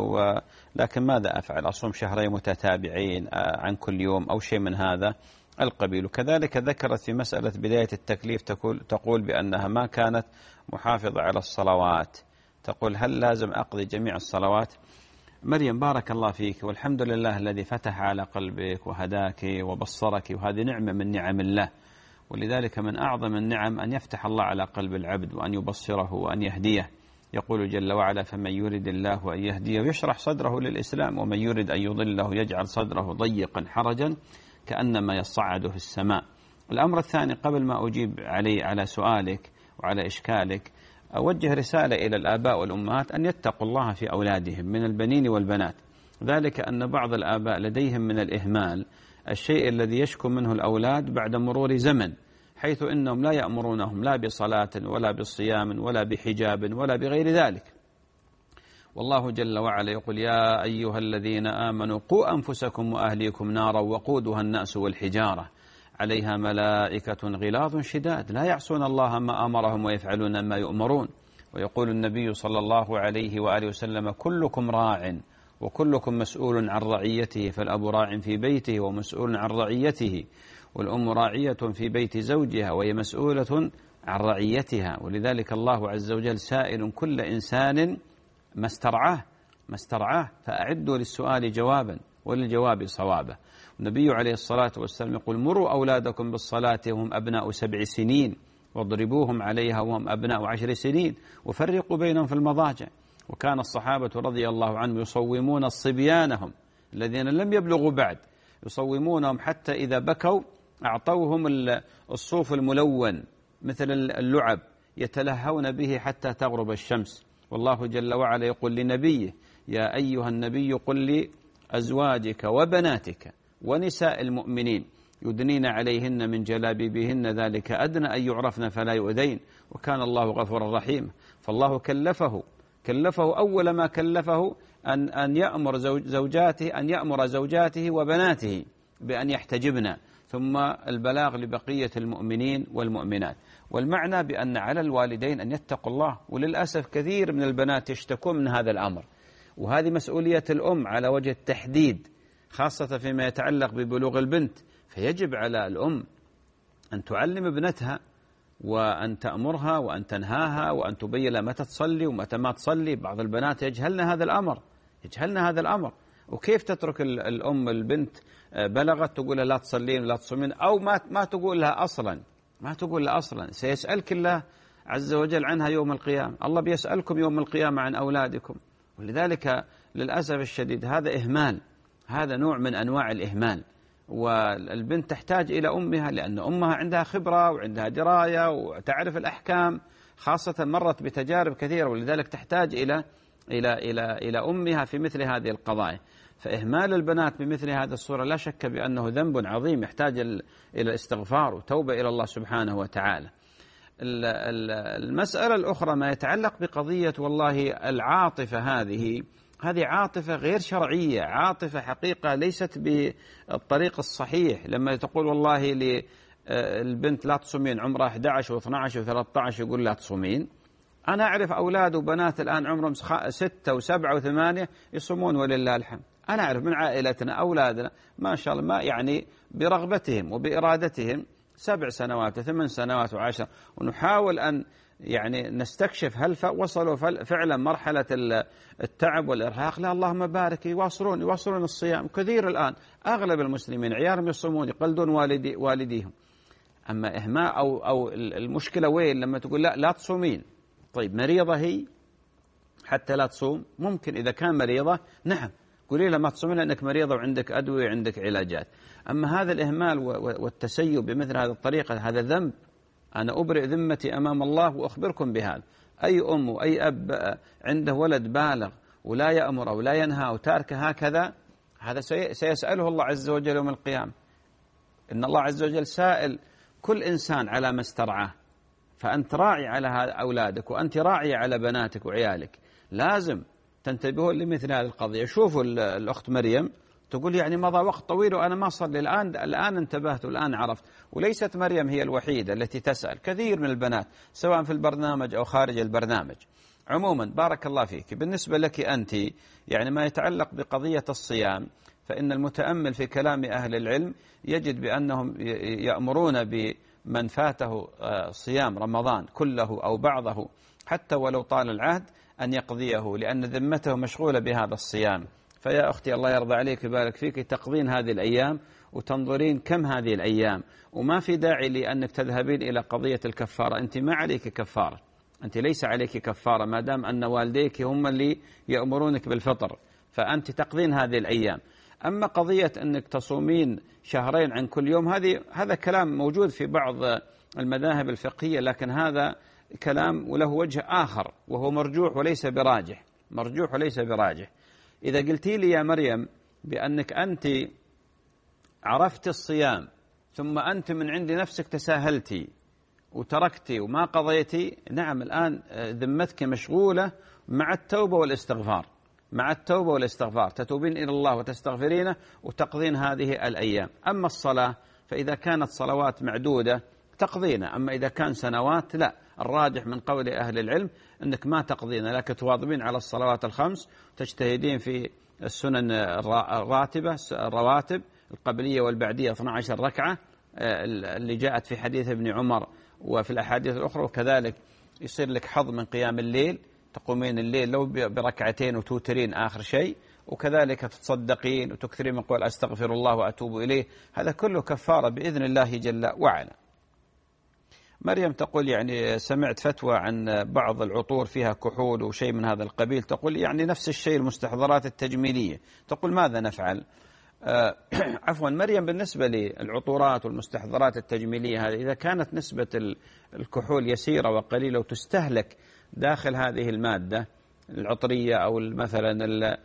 ولكن ماذا أفعل؟ أصوم شهرين متتابعين عن كل يوم أو شيء من هذا القبيل. وكذلك ذكرت في مسألة بداية التكليف تقول, تقول بأنها ما كانت محافظة على الصلوات. تقول هل لازم أقضي جميع الصلوات؟ مريم بارك الله فيك، والحمد لله الذي فتح على قلبك وهداك وبصرك، وهذه نعمة من نعم الله. ولذلك من أعظم النعم أن يفتح الله على قلب العبد وأن يبصره وأن يهديه. يقول جل وعلا فمن يرد الله أن يهديه يشرح صدره للإسلام، ومن يرد أن يضله يجعل صدره ضيقا حرجا كأنما يصعد في السماء. الأمر الثاني قبل ما أجيب علي على سؤالك وعلى إشكالك، أوجه رسالة إلى الآباء والأمهات أن يتقوا الله في أولادهم من البنين والبنات. ذلك أن بعض الآباء لديهم من الإهمال الشيء الذي يشكو منه الأولاد بعد مرور زمن، حيث إنهم لا يأمرونهم لا بصلاة ولا بصيام ولا بحجاب ولا بغير ذلك. والله جل وعلا يقول يا أيها الذين آمنوا قوا أنفسكم وأهليكم نارا وقودها الناس والحجارة عليها ملائكة غلاظ شداد لا يعصون الله ما أمرهم ويفعلون ما يؤمرون. ويقول النبي صلى الله عليه وآله وسلم كلكم راع وكلكم مسؤول عن رعيته، فالأب راع في بيته ومسؤول عن رعيته، والأم راعية في بيت زوجها وهي مسؤولة عن رعيتها. ولذلك الله عز وجل سائل كل إنسان ما استرعاه ما استرعاه فأعدوا للسؤال جوابا وللجواب صوابا. النبي عليه الصلاة والسلام يقول مروا أولادكم بالصلاة وهم أبناء سبع سنين واضربوهم عليها وهم أبناء عشر سنين وفرقوا بينهم في المضاجع. وكان الصحابة رضي الله عنهم يصومون صبيانهم الذين لم يبلغوا بعد، يصومونهم حتى إذا بكوا أعطوهم الصوف الملون مثل اللعب يتلهون به حتى تغرب الشمس. والله جل وعلا يقول لنبيه يا أيها النبي قل لأزواجك وبناتك ونساء المؤمنين يدنين عليهن من جلابيبهن ذلك أدنى أن يعرفن فلا يؤذين وكان الله غفورا رحيما. فالله كلفه كلفه أول ما كلفه أن أن يأمر زوجاته أن يأمر زوجاته وبناته بأن يحتجبن، ثم البلاغ لبقية المؤمنين والمؤمنات. والمعنى بأن على الوالدين أن يتقوا الله. وللأسف كثير من البنات يشتكون من هذا الأمر، وهذه مسؤولية الأم على وجه التحديد، خاصة فيما يتعلق ببلوغ البنت. فيجب على الأم أن تعلم ابنتها وأن تأمرها وأن تنهاها وأن تبين لها متى تصلي ومتى ما تصلي. بعض البنات يجهلن هذا الأمر يجهلن هذا الأمر وكيف تترك الأم البنت بلغت تقول لا تصلين ولا تصومين، أو ما ما تقول لها أصلا ما تقول لها أصلا سيسألك الله عز وجل عنها يوم القيامة. الله بيسألكم يوم القيامة عن أولادكم. ولذلك للأسف الشديد هذا إهمال، هذا نوع من أنواع الإهمال. والبنت تحتاج إلى أمها لأن أمها عندها خبرة وعندها دراية وتعرف الأحكام، خاصة مرت بتجارب كثيرة، ولذلك تحتاج إلى إلى إلى إلى أمها في مثل هذه القضايا. فإهمال البنات بمثل هذه الصورة لا شك بأنه ذنب عظيم يحتاج إلى الاستغفار وتوبة إلى الله سبحانه وتعالى. المسألة الأخرى ما يتعلق بقضية والله العاطفة، هذه هذه عاطفة غير شرعية، عاطفة حقيقة ليست بالطريق الصحيح. لما تقول والله للبنت لا تصومين عمرها أحد عشر واثني عشر وثلاثة عشر يقول لا تصومين. أنا أعرف أولاد وبنات الآن عمرهم ستة وسبعة وثمانية يصومون ولله الحمد. أنا أعرف من عائلتنا أولادنا ما شاء الله ما يعني برغبتهم وبإرادتهم سبع سنوات وثمان سنوات وعشر، ونحاول أن يعني نستكشف هل وصلوا فعلا مرحلة التعب والإرهاق. لا اللهم بارك يواصلون يواصلون الصيام. كثير الآن أغلب المسلمين عيالهم يصومون يقلدون والدي والديهم. أما إهمال أو أو المشكلة وين لما تقول لا لا تصومين. طيب مريضة هي حتى لا تصوم؟ ممكن إذا كان مريضة نعم قولي لها ما تصومين لأنك مريضة وعندك أدوية وعندك علاجات. أما هذا الإهمال والتسيب بمثل هذه الطريقة هذا ذنب. أنا أبرئ ذمتي أمام الله وأخبركم بهذا. أي أم وأي أب عنده ولد بالغ ولا يأمر أو لا ينهى أو تارك هكذا، هذا سيسأله الله عز وجل يوم القيامة. إن الله عز وجل سائل كل إنسان على ما استرعاه. فأنت راعي على أولادك وأنت راعي على بناتك وعيالك، لازم تنتبهوا لمثل هذه القضية. شوفوا الأخت مريم تقول يعني مضى وقت طويل وأنا ما صلي، الآن الآن انتبهت والآن عرفت. وليست مريم هي الوحيدة التي تسأل، كثير من البنات سواء في البرنامج أو خارج البرنامج. عموما بارك الله فيك. بالنسبة لك أنت يعني ما يتعلق بقضية الصيام، فإن المتأمل في كلام أهل العلم يجد بأنهم يأمرون بمن فاته صيام رمضان كله أو بعضه حتى ولو طال العهد أن يقضيه، لأن ذمته مشغولة بهذا الصيام. فيا أختي الله يرضى عليك ويبارك فيك تقضين هذه الأيام وتنظرين كم هذه الأيام، وما في داعي لأنك تذهبين إلى قضية الكفارة. أنت ما عليك كفارة، أنت ليس عليك كفارة ما دام أن والديك هم اللي يأمرونك بالفطر، فأنت تقضين هذه الأيام. أما قضية أنك تصومين شهرين عن كل يوم، هذه هذا كلام موجود في بعض المذاهب الفقهية، لكن هذا كلام وله وجه آخر وهو مرجوح وليس براجح، مرجوح وليس براجح. إذا قلتي لي يا مريم بأنك أنت عرفت الصيام ثم أنت من عند نفسك تساهلتي وتركتي وما قضيتي، نعم الآن ذمتك مشغولة مع التوبة والاستغفار، مع التوبة والاستغفار تتوبين إلى الله وتستغفرينه وتقضين هذه الأيام. أما الصلاة فإذا كانت صلوات معدودة تقضينا، أما إذا كان سنوات لا. الراجح من قول أهل العلم أنك ما تقضينا، لكن تواظبين على الصلوات الخمس، تجتهدين في السنن الراتبة الرواتب القبلية والبعدية اثنتي عشرة ركعة اللي جاءت في حديث ابن عمر وفي الأحاديث الأخرى، وكذلك يصير لك حظ من قيام الليل، تقومين الليل لو بركعتين وتوترين آخر شيء، وكذلك تتصدقين وتكثرين من قول أستغفر الله وأتوب إليه، هذا كله كفارة بإذن الله جل وعلا. مريم تقول يعني سمعت فتوى عن بعض العطور فيها كحول وشيء من هذا القبيل، تقول يعني نفس الشيء المستحضرات التجميلية، تقول ماذا نفعل؟ آه عفوا مريم، بالنسبة للعطورات والمستحضرات التجميلية هذه إذا كانت نسبة الكحول يسيرة وقليلة وتستهلك داخل هذه المادة العطرية أو مثلا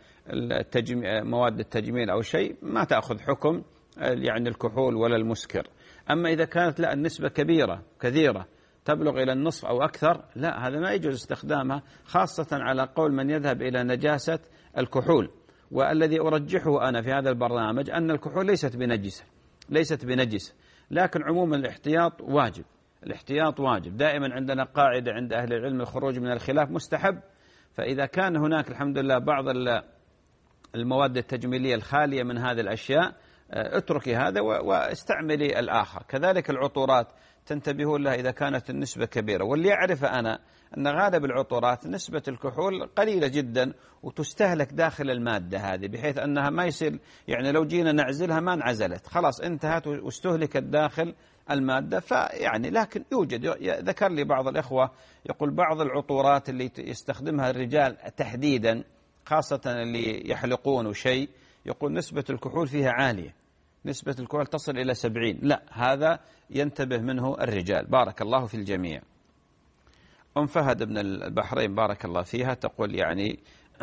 مواد التجميل أو شيء، ما تأخذ حكم يعني الكحول ولا المسكر. أما إذا كانت لا النسبة كبيرة كثيرة تبلغ إلى النصف أو أكثر، لا هذا ما يجوز استخدامها، خاصة على قول من يذهب إلى نجاسة الكحول. والذي أرجحه أنا في هذا البرنامج أن الكحول ليست بنجسة، ليست بنجسة، لكن عموما الاحتياط واجب، الاحتياط واجب. دائما عندنا قاعدة عند أهل العلم الخروج من الخلاف مستحب، فإذا كان هناك الحمد لله بعض المواد التجميلية الخالية من هذه الأشياء اتركي هذا واستعملي الآخر. كذلك العطورات تنتبهون لها إذا كانت النسبة كبيرة، واللي يعرف أنا أن غالب العطورات نسبة الكحول قليلة جدا وتستهلك داخل المادة هذه، بحيث أنها ما يصير يعني لو جينا نعزلها ما انعزلت، خلاص انتهت واستهلكت داخل المادة. فيعني لكن يوجد، ذكر لي بعض الإخوة يقول بعض العطورات اللي يستخدمها الرجال تحديدا خاصة اللي يحلقون وشيء، يقول نسبة الكحول فيها عالية، نسبة الكحول تصل إلى سبعين، لا هذا ينتبه منه الرجال. بارك الله في الجميع. أم فهد بن البحرين بارك الله فيها تقول يعني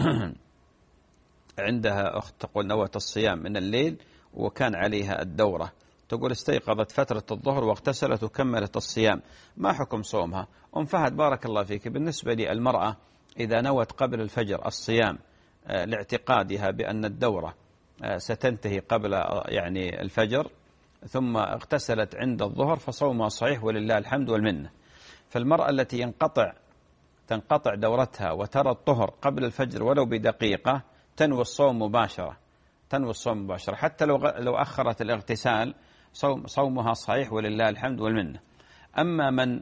عندها أخت تقول نوت الصيام من الليل وكان عليها الدورة، تقول استيقظت فترة الظهر واغتسلت وكملت الصيام، ما حكم صومها؟ أم فهد بارك الله فيك، بالنسبة للمرأة إذا نوت قبل الفجر الصيام لاعتقادها بأن الدورة ستنتهي قبل يعني الفجر ثم اغتسلت عند الظهر فصومها صحيح ولله الحمد والمنة. فالمرأة التي ينقطع تنقطع دورتها وترى الطهر قبل الفجر ولو بدقيقة تنوي الصوم مباشرة، تنوي الصوم مباشرة حتى لو لو أخرت الاغتسال صوم صومها صحيح ولله الحمد والمنة. أما من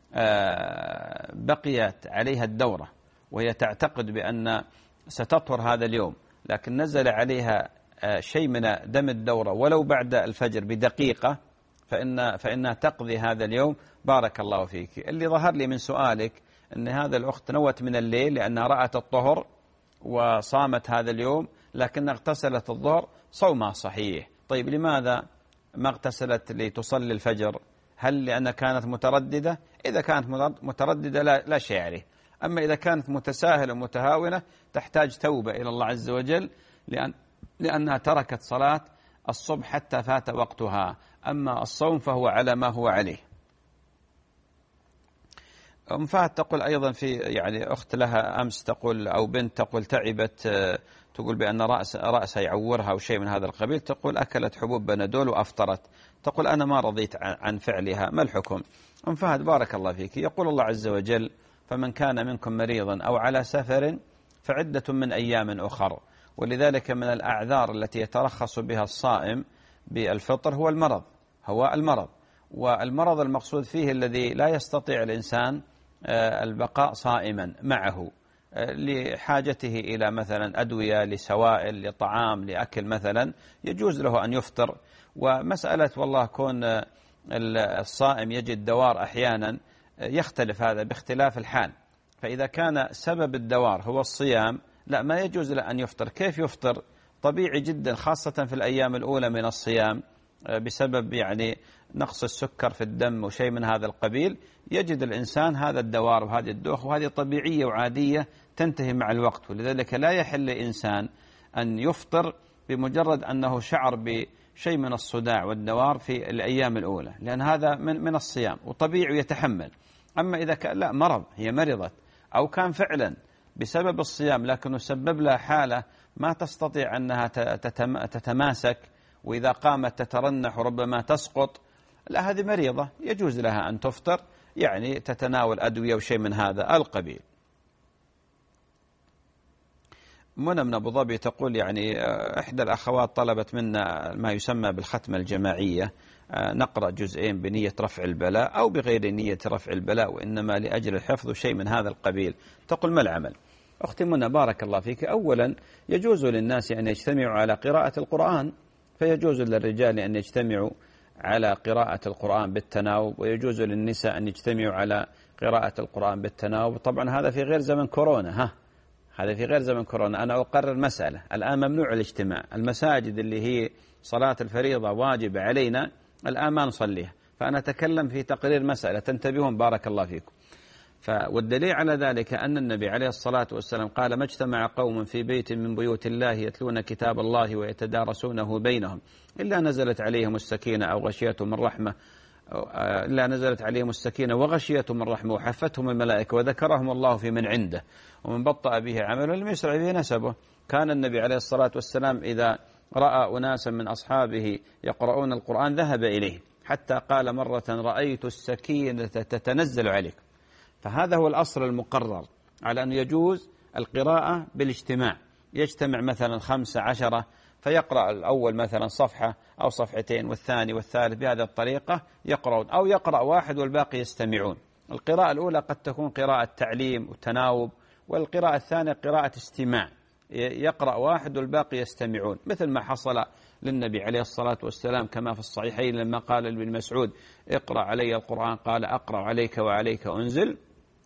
بقيت عليها الدورة وهي تعتقد بأن ستطهر هذا اليوم لكن نزل عليها شيء من دم الدورة ولو بعد الفجر بدقيقة فإن فإنها تقضي هذا اليوم. بارك الله فيك. اللي ظهر لي من سؤالك أن هذا الأخت نوت من الليل لأنها رأت الطهر وصامت هذا اليوم لكن اغتسلت الظهر، صومها صحيح. طيب لماذا ما اغتسلت لتصلي الفجر؟ هل لأنها كانت مترددة؟ إذا كانت مترددة لا, لا شيء عليه. أما إذا كانت متساهلة ومتهاونة تحتاج توبة إلى الله عز وجل لأن لأنها تركت صلاة الصبح حتى فات وقتها. أما الصوم فهو على ما هو عليه. أم فهد تقول أيضا في يعني أخت لها أمس تقول أو بنت تقول تعبت تقول بأن رأس رأسها يعورها أو شيء من هذا القبيل، تقول أكلت حبوب بنادول وأفطرت، تقول أنا ما رضيت عن فعلها، ما الحكم؟ أم فهد بارك الله فيك، يقول الله عز وجل فمن كان منكم مريضا أو على سفر فعدة من أيام أخر، ولذلك من الأعذار التي يترخص بها الصائم بالفطر هو المرض، هو المرض، والمرض المقصود فيه الذي لا يستطيع الإنسان البقاء صائما معه لحاجته إلى مثلا أدوية، لسوائل، لطعام، لأكل مثلا، يجوز له أن يفطر. ومسألة والله كون الصائم يجد دوار أحيانا يختلف هذا باختلاف الحال، فإذا كان سبب الدوار هو الصيام لا ما يجوز له أن يفطر. كيف يفطر؟ طبيعي جدا خاصة في الأيام الأولى من الصيام بسبب يعني نقص السكر في الدم وشيء من هذا القبيل، يجد الإنسان هذا الدوار وهذه الدوخ، وهذه طبيعية وعادية تنتهي مع الوقت، ولذلك لا يحل لإنسان أن يفطر بمجرد أنه شعر بشيء من الصداع والدوار في الأيام الأولى، لأن هذا من من الصيام وطبيعي يتحمل. أما إذا كان لا مرض، هي مرضت أو كان فعلا بسبب الصيام لكنه سبب لها حالة ما تستطيع أنها تتماسك، وإذا قامت تترنح وربما تسقط، لا هذه مريضة يجوز لها أن تفطر، يعني تتناول أدوية وشيء من هذا القبيل. منى من أبو ظبي تقول يعني إحدى الأخوات طلبت منا ما يسمى بالختمة الجماعية، نقرأ جزئين بنية رفع البلاء أو بغير نية رفع البلاء وإنما لأجل الحفظ وشيء من هذا القبيل، تقول ما العمل؟ أختي منى بارك الله فيك، أولا يجوز للناس أن يجتمعوا على قراءة القرآن، فيجوز للرجال أن يجتمعوا على قراءة القرآن بالتناوب، ويجوز للنساء أن يجتمعوا على قراءة القرآن بالتناوب. طبعا هذا في غير زمن كورونا، ها هذا في غير زمن كورونا. أنا أقرر مسألة الآن ممنوع الاجتماع، المساجد اللي هي صلاة الفريضة واجب علينا الآن ما نصليها، فأنا أتكلم في تقرير مسألة، تنتبهون بارك الله فيكم. والدليل على ذلك أن النبي عليه الصلاة والسلام قال ما اجتمع قوم في بيت من بيوت الله يتلون كتاب الله ويتدارسونه بينهم إلا نزلت عليهم السكينة أو غشيتهم الرحمة إلا نزلت عليهم السكينة وغشيتهم الرحمة وحفتهم الملائكة وذكرهم الله في من عنده ومن بطأ به عمله لم يسرع به نسبه. كان النبي عليه الصلاة والسلام إذا رأى أناسا من أصحابه يقرؤون القرآن ذهب إليه، حتى قال مرة رأيت السكينة تتنزل عليك. فهذا هو الأصل المقرر على أن يجوز القراءة بالاجتماع، يجتمع مثلا خمسة عشرة فيقرأ الأول مثلا صفحة أو صفحتين والثاني والثالث بهذه الطريقة يقرؤون، أو يقرأ واحد والباقي يستمعون. القراءة الأولى قد تكون قراءة تعليم وتناوب، والقراءة الثانية قراءة استماع، يقرأ واحد والباقي يستمعون، مثل ما حصل للنبي عليه الصلاة والسلام كما في الصحيحين لما قال لابن مسعود اقرأ علي القرآن قال أقرأ عليك وعليك أنزل،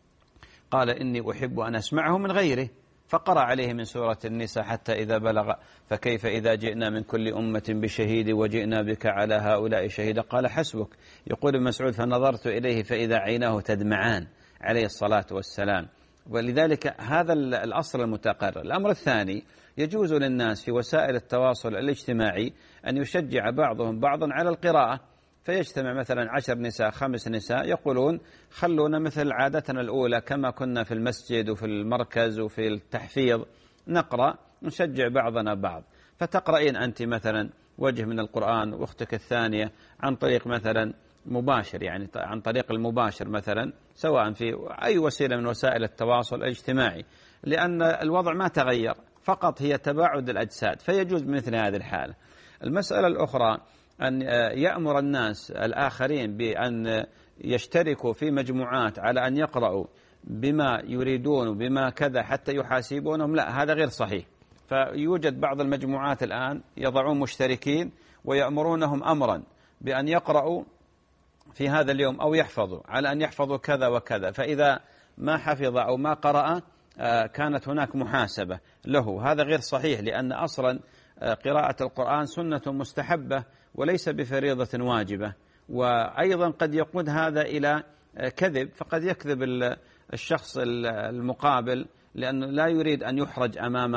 قال إني أحب أن أسمعه من غيره، فقرأ عليه من سورة النساء حتى إذا بلغ فكيف إذا جئنا من كل أمة بشهيد وجئنا بك على هؤلاء شهيدا قال حسبك. يقول ابن مسعود فنظرت إليه فإذا عيناه تدمعان عليه الصلاة والسلام. ولذلك هذا الأصل المتقرر. الأمر الثاني يجوز للناس في وسائل التواصل الاجتماعي أن يشجع بعضهم بعضا على القراءة، فيجتمع مثلا عشر نساء خمس نساء يقولون خلونا مثل عادتنا الأولى كما كنا في المسجد وفي المركز وفي التحفيظ نقرأ نشجع بعضنا بعض، فتقرأين أنت مثلا وجه من القرآن واختك الثانية عن طريق مثلا مباشر، يعني عن طريق المباشر مثلا، سواء في أي وسيلة من وسائل التواصل الاجتماعي، لأن الوضع ما تغير، فقط هي تباعد الأجساد، فيجوز مثل هذه الحالة. المسألة الأخرى أن يأمر الناس الآخرين بأن يشتركوا في مجموعات على أن يقرأوا بما يريدون وبما كذا حتى يحاسبونهم، لا هذا غير صحيح. فيوجد بعض المجموعات الآن يضعون مشتركين ويأمرونهم أمرا بأن يقرأوا في هذا اليوم أو يحفظوا على أن يحفظوا كذا وكذا، فإذا ما حفظ أو ما قرأ كانت هناك محاسبة له. هذا غير صحيح، لأن أصلا قراءة القرآن سنة مستحبة وليس بفريضة واجبة، وأيضا قد يقود هذا إلى كذب، فقد يكذب الشخص المقابل لأنه لا يريد أن يحرج أمام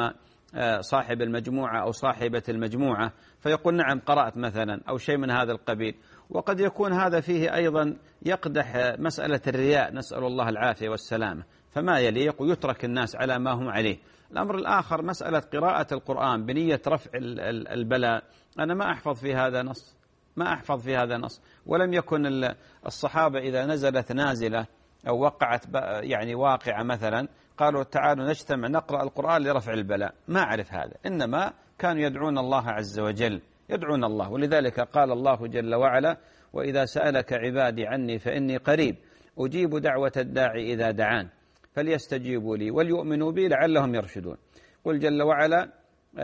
صاحب المجموعة أو صاحبة المجموعة فيقول نعم قرأت مثلا أو شيء من هذا القبيل. وقد يكون هذا فيه أيضا يقدح مسألة الرياء، نسأل الله العافية والسلامة، فما يليق ويترك الناس على ما هم عليه. الأمر الآخر مسألة قراءة القرآن بنية رفع البلاء، أنا ما أحفظ في هذا نص، ما أحفظ في هذا نص، ولم يكن الصحابة إذا نزلت نازلة أو وقعت يعني واقعة مثلا قالوا تعالوا نجتمع نقرأ القرآن لرفع البلاء، ما أعرف هذا، إنما كانوا يدعون الله عز وجل، يدعون الله. ولذلك قال الله جل وعلا وإذا سألك عبادي عني فإني قريب أجيب دعوة الداعي إذا دعان فليستجيبوا لي وليؤمنوا بي لعلهم يرشدون. قل جل وعلا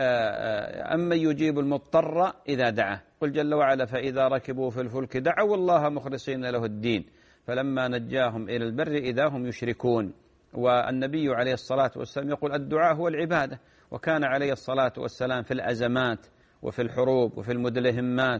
أمن يجيب المضطر إذا دعاه، قل جل وعلا فإذا ركبوا في الفلك دعوا الله مخلصين له الدين فلما نجاهم إلى البر إذا هم يشركون. والنبي عليه الصلاة والسلام يقول الدعاء هو العبادة، وكان عليه الصلاة والسلام في الأزمات وفي الحروب وفي المدلهمات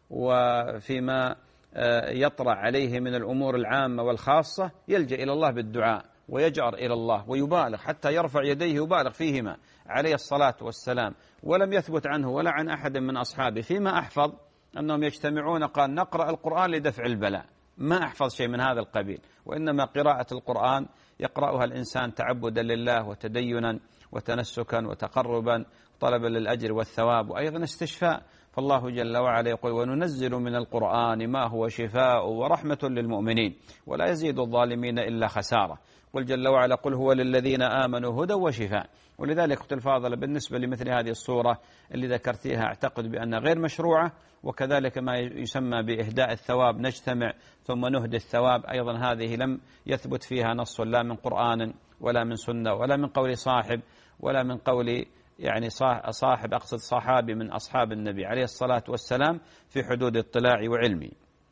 وفيما يطرأ عليه من الأمور العامة والخاصة يلجأ إلى الله بالدعاء ويجأر إلى الله ويبالغ حتى يرفع يديه يبالغ فيهما عليه الصلاة والسلام. ولم يثبت عنه ولا عن أحد من أصحابه فيما أحفظ أنهم يجتمعون قال نقرأ القرآن لدفع البلاء، ما أحفظ شيء من هذا القبيل. وإنما قراءة القرآن يقرأها الإنسان تعبدا لله وتدينا وتنسكا وتقربا طلبا للأجر والثواب وأيضا استشفاء. فالله جل وعلا يقول وننزل من القرآن ما هو شفاء ورحمة للمؤمنين ولا يزيد الظالمين إلا خسارة. قل جل وعلا قل هو للذين آمنوا هدى وشفاء. ولذلك أختي الفاضلة بالنسبة لمثل هذه الصورة اللي ذكرتيها أعتقد بأنها غير مشروعة، وكذلك ما يسمى بإهداء الثواب نجتمع ثم نهدي الثواب أيضا هذه لم يثبت فيها نص لا من قرآن ولا من سنة ولا من قول صاحب ولا من قول يعني صاحب أقصد صحابي من أصحاب النبي عليه الصلاة والسلام في حدود اطلاعي وعلمي.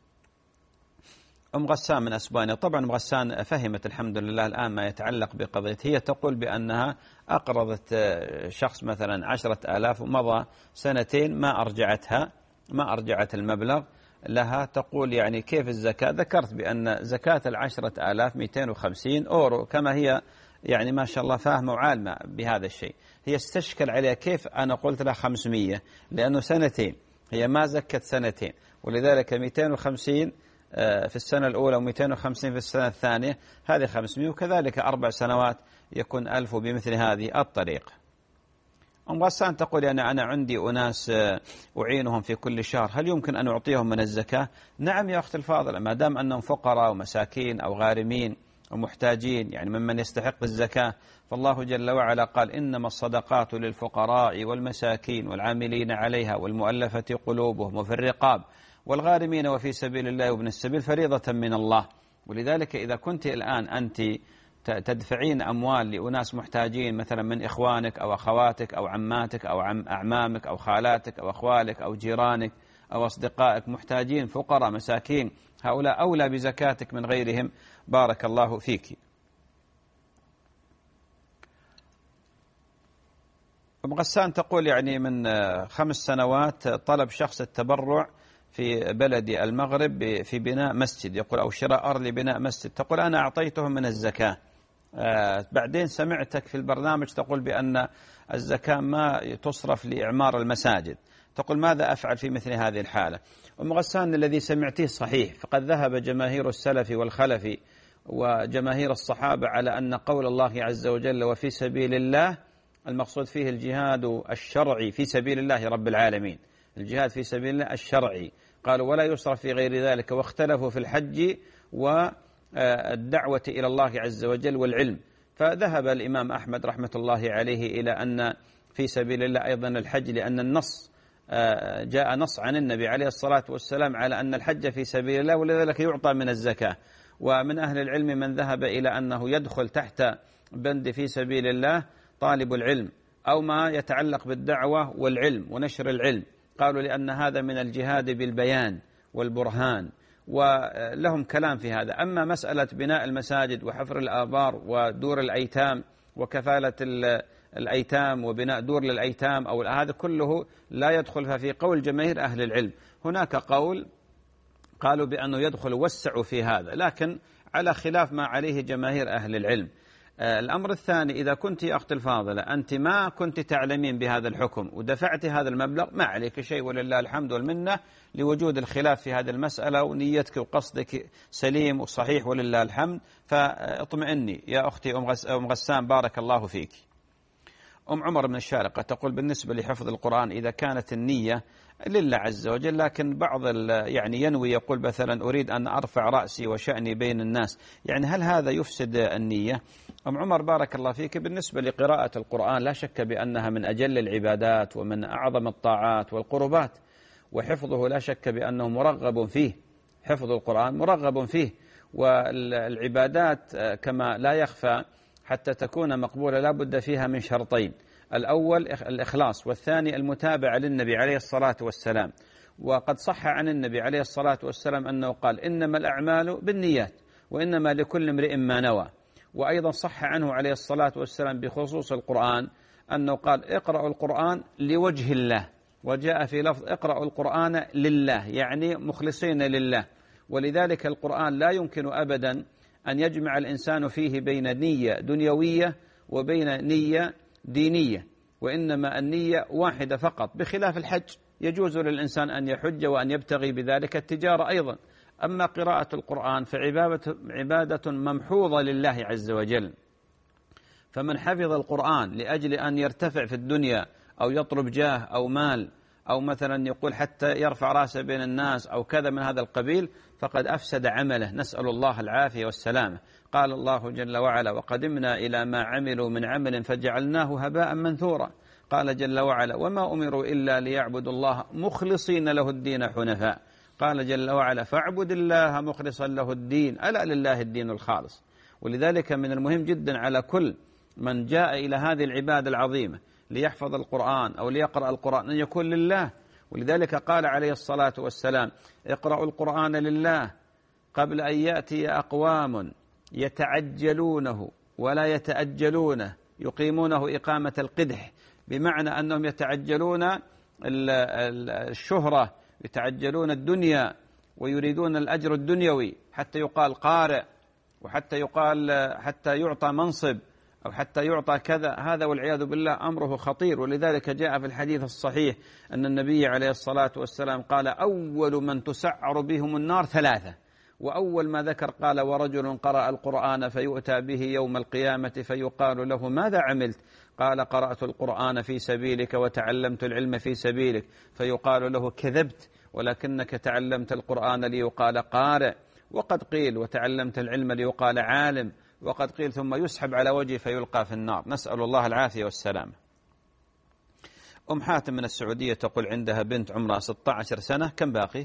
أم غسان من أسبانيا، طبعا أم غسان فهمت الحمد لله الآن ما يتعلق بقضية، هي تقول بأنها أقرضت شخص مثلا عشرة آلاف ومضى سنتين ما أرجعتها ما أرجعت المبلغ لها، تقول يعني كيف الزكاة؟ ذكرت بأن زكاة العشرة آلاف مئتين وخمسين أورو كما هي يعني ما شاء الله فاهمة وعالمة بهذا الشيء. هي استشكل عليها كيف أنا قلت لها خمسمية لأنه سنتين هي ما زكت سنتين، ولذلك مئتين وخمسين في السنة الأولى ومئتين وخمسين في السنة الثانية هذه خمسمية، وكذلك أربع سنوات يكون ألف بمثل هذه الطريقة. أم غسان تقول أنا أنا عندي أناس أعينهم في كل شهر، هل يمكن أن أعطيهم من الزكاة؟ نعم يا أخت الفاضلة، ما دام أنهم فقراء ومساكين أو غارمين ومحتاجين يعني ممن يستحق الزكاة، فالله جل وعلا قال إنما الصدقات للفقراء والمساكين والعاملين عليها والمؤلفة قلوبهم وفي الرقاب والغارمين وفي سبيل الله وابن السبيل فريضة من الله. ولذلك إذا كنت الآن أنت تدفعين أموال لأناس محتاجين مثلا من إخوانك أو أخواتك أو عماتك أو عم أعمامك أو خالاتك أو أخوالك أو جيرانك أو أصدقائك محتاجين فقراء مساكين، هؤلاء أولى بزكاتك من غيرهم، بارك الله فيك. أم غسان تقول يعني من خمس سنوات طلب شخص التبرع في بلد المغرب في بناء مسجد، يقول أو شراء أرض لبناء مسجد، تقول أنا أعطيتهم من الزكاة، آه بعدين سمعتك في البرنامج تقول بأن الزكاة ما تصرف لإعمار المساجد، تقول ماذا أفعل في مثل هذه الحالة؟ أم غسان الذي سمعتيه صحيح، فقد ذهب جماهير السلف والخلف وجماهير الصحابة على أن قول الله عز وجل وفي سبيل الله المقصود فيه الجهاد الشرعي في سبيل الله رب العالمين، الجهاد في سبيل الله الشرعي، قالوا ولا يصرف في غير ذلك، واختلفوا في الحج والدعوة إلى الله عز وجل والعلم. فذهب الإمام أحمد رحمة الله عليه إلى أن في سبيل الله أيضا الحج، لأن النص جاء نص عن النبي عليه الصلاة والسلام على أن الحج في سبيل الله، ولذلك يعطى من الزكاة. ومن أهل العلم من ذهب إلى أنه يدخل تحت بند في سبيل الله طالب العلم أو ما يتعلق بالدعوة والعلم ونشر العلم، قالوا لأن هذا من الجهاد بالبيان والبرهان، ولهم كلام في هذا. أما مسألة بناء المساجد وحفر الآبار ودور الأيتام وكفالة الأيتام وبناء دور للأيتام أو هذا كله لا يدخل في قول جماهير أهل العلم. هناك قول قالوا بأنه يدخل وسعوا في هذا، لكن على خلاف ما عليه جماهير أهل العلم. الأمر الثاني، إذا كنت يا أختي الفاضلة أنت ما كنت تعلمين بهذا الحكم ودفعت هذا المبلغ ما عليك شيء ولله الحمد والمنة لوجود الخلاف في هذه المسألة، ونيتك وقصدك سليم وصحيح ولله الحمد، فاطمئني يا أختي أم غسان بارك الله فيك. أم عمر من الشارقة تقول بالنسبة لحفظ القرآن إذا كانت النية لله عز وجل، لكن بعض يعني ينوي يقول مثلا أريد أن أرفع رأسي وشأني بين الناس، يعني هل هذا يفسد النية؟ أم عمر بارك الله فيك، بالنسبة لقراءة القرآن لا شك بأنها من أجل العبادات ومن أعظم الطاعات والقربات، وحفظه لا شك بأنه مرغب فيه، حفظ القرآن مرغب فيه، والعبادات كما لا يخفى حتى تكون مقبولة لا بد فيها من شرطين، الأول الإخلاص، والثاني المتابعة للنبي عليه الصلاة والسلام. وقد صح عن النبي عليه الصلاة والسلام أنه قال إنما الأعمال بالنيات وإنما لكل امرئ ما نوى. وأيضا صح عنه عليه الصلاة والسلام بخصوص القرآن أنه قال اقرأوا القرآن لوجه الله، وجاء في لفظ اقرأوا القرآن لله، يعني مخلصين لله. ولذلك القرآن لا يمكن أبدا أن يجمع الإنسان فيه بين نية دنيوية وبين نية دينية، وإنما النية واحدة فقط، بخلاف الحج يجوز للإنسان أن يحج وأن يبتغي بذلك التجارة أيضا. أما قراءة القرآن فعبادة ممحوظة لله عز وجل، فمن حفظ القرآن لأجل أن يرتفع في الدنيا أو يطلب جاه أو مال أو مثلا يقول حتى يرفع رأسه بين الناس أو كذا من هذا القبيل فقد أفسد عمله، نسأل الله العافية والسلامة. قال الله جل وعلا وقدمنا إلى ما عملوا من عمل فجعلناه هباء منثورا. قال جل وعلا وما أمروا إلا ليعبدوا الله مخلصين له الدين حنفاء. قال جل وعلا فاعبد الله مخلصا له الدين، ألا لله الدين الخالص. ولذلك من المهم جدا على كل من جاء إلى هذه العبادة العظيمة ليحفظ القرآن أو ليقرأ القرآن أن يكون لله. ولذلك قال عليه الصلاة والسلام اقرأوا القرآن لله قبل أن يأتي أقوام يتعجلونه ولا يتأجلونه يقيمونه إقامة القدح، بمعنى أنهم يتعجلون الشهرة، يتعجلون الدنيا ويريدون الأجر الدنيوي حتى يقال قارئ وحتى يقال حتى يعطى منصب أو حتى يعطى كذا، هذا والعياذ بالله أمره خطير. ولذلك جاء في الحديث الصحيح أن النبي عليه الصلاة والسلام قال أول من تسعر بهم النار ثلاثة، وأول ما ذكر قال ورجل قرأ القرآن فيؤتى به يوم القيامة فيقال له ماذا عملت؟ قال قرأت القرآن في سبيلك وتعلمت العلم في سبيلك، فيقال له كذبت ولكنك تعلمت القرآن ليقال قارئ، وقد قيل وتعلمت العلم ليقال عالم، وقد قيل ثم يسحب على وجهه فيلقى في النار، نسأل الله العافية والسلامة. أم حاتم من السعودية تقول عندها بنت عمرها ستة عشر سنة، كم باقي؟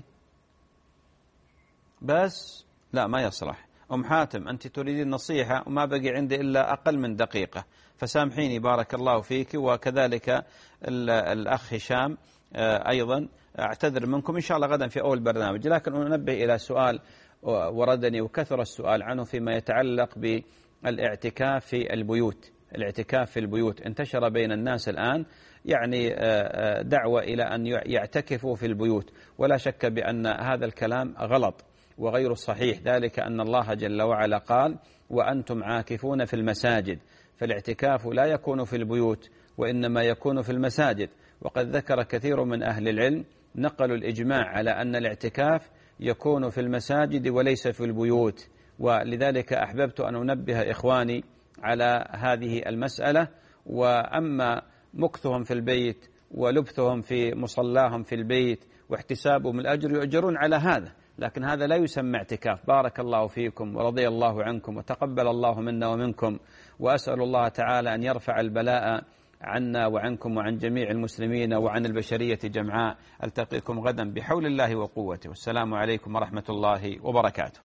بس لا ما يصلح. أم حاتم أنت تريدين نصيحة وما بقي عندي إلا أقل من دقيقة، فسامحيني بارك الله فيك. وكذلك الأخ هشام أيضا أعتذر منكم إن شاء الله غدا في أول برنامج، لكن أنبه إلى سؤال وردني وكثر السؤال عنه فيما يتعلق بالاعتكاف في البيوت. الاعتكاف في البيوت انتشر بين الناس الآن، يعني دعوة إلى أن يعتكفوا في البيوت، ولا شك بأن هذا الكلام غلط وغير صحيح، ذلك أن الله جل وعلا قال وأنتم عاكفون في المساجد، فالاعتكاف لا يكون في البيوت وإنما يكون في المساجد. وقد ذكر كثير من أهل العلم نقلوا الإجماع على أن الاعتكاف يكون في المساجد وليس في البيوت، ولذلك أحببت أن أنبه إخواني على هذه المسألة. وأما مكثهم في البيت ولبثهم في مصلاهم في البيت واحتسابهم الأجر يؤجرون على هذا، لكن هذا لا يسمى اعتكاف. بارك الله فيكم ورضي الله عنكم وتقبل الله منا ومنكم، وأسأل الله تعالى أن يرفع البلاء عنا وعنكم وعن جميع المسلمين وعن البشرية جمعاء. ألتقيكم غدا بحول الله وقوته، والسلام عليكم ورحمة الله وبركاته.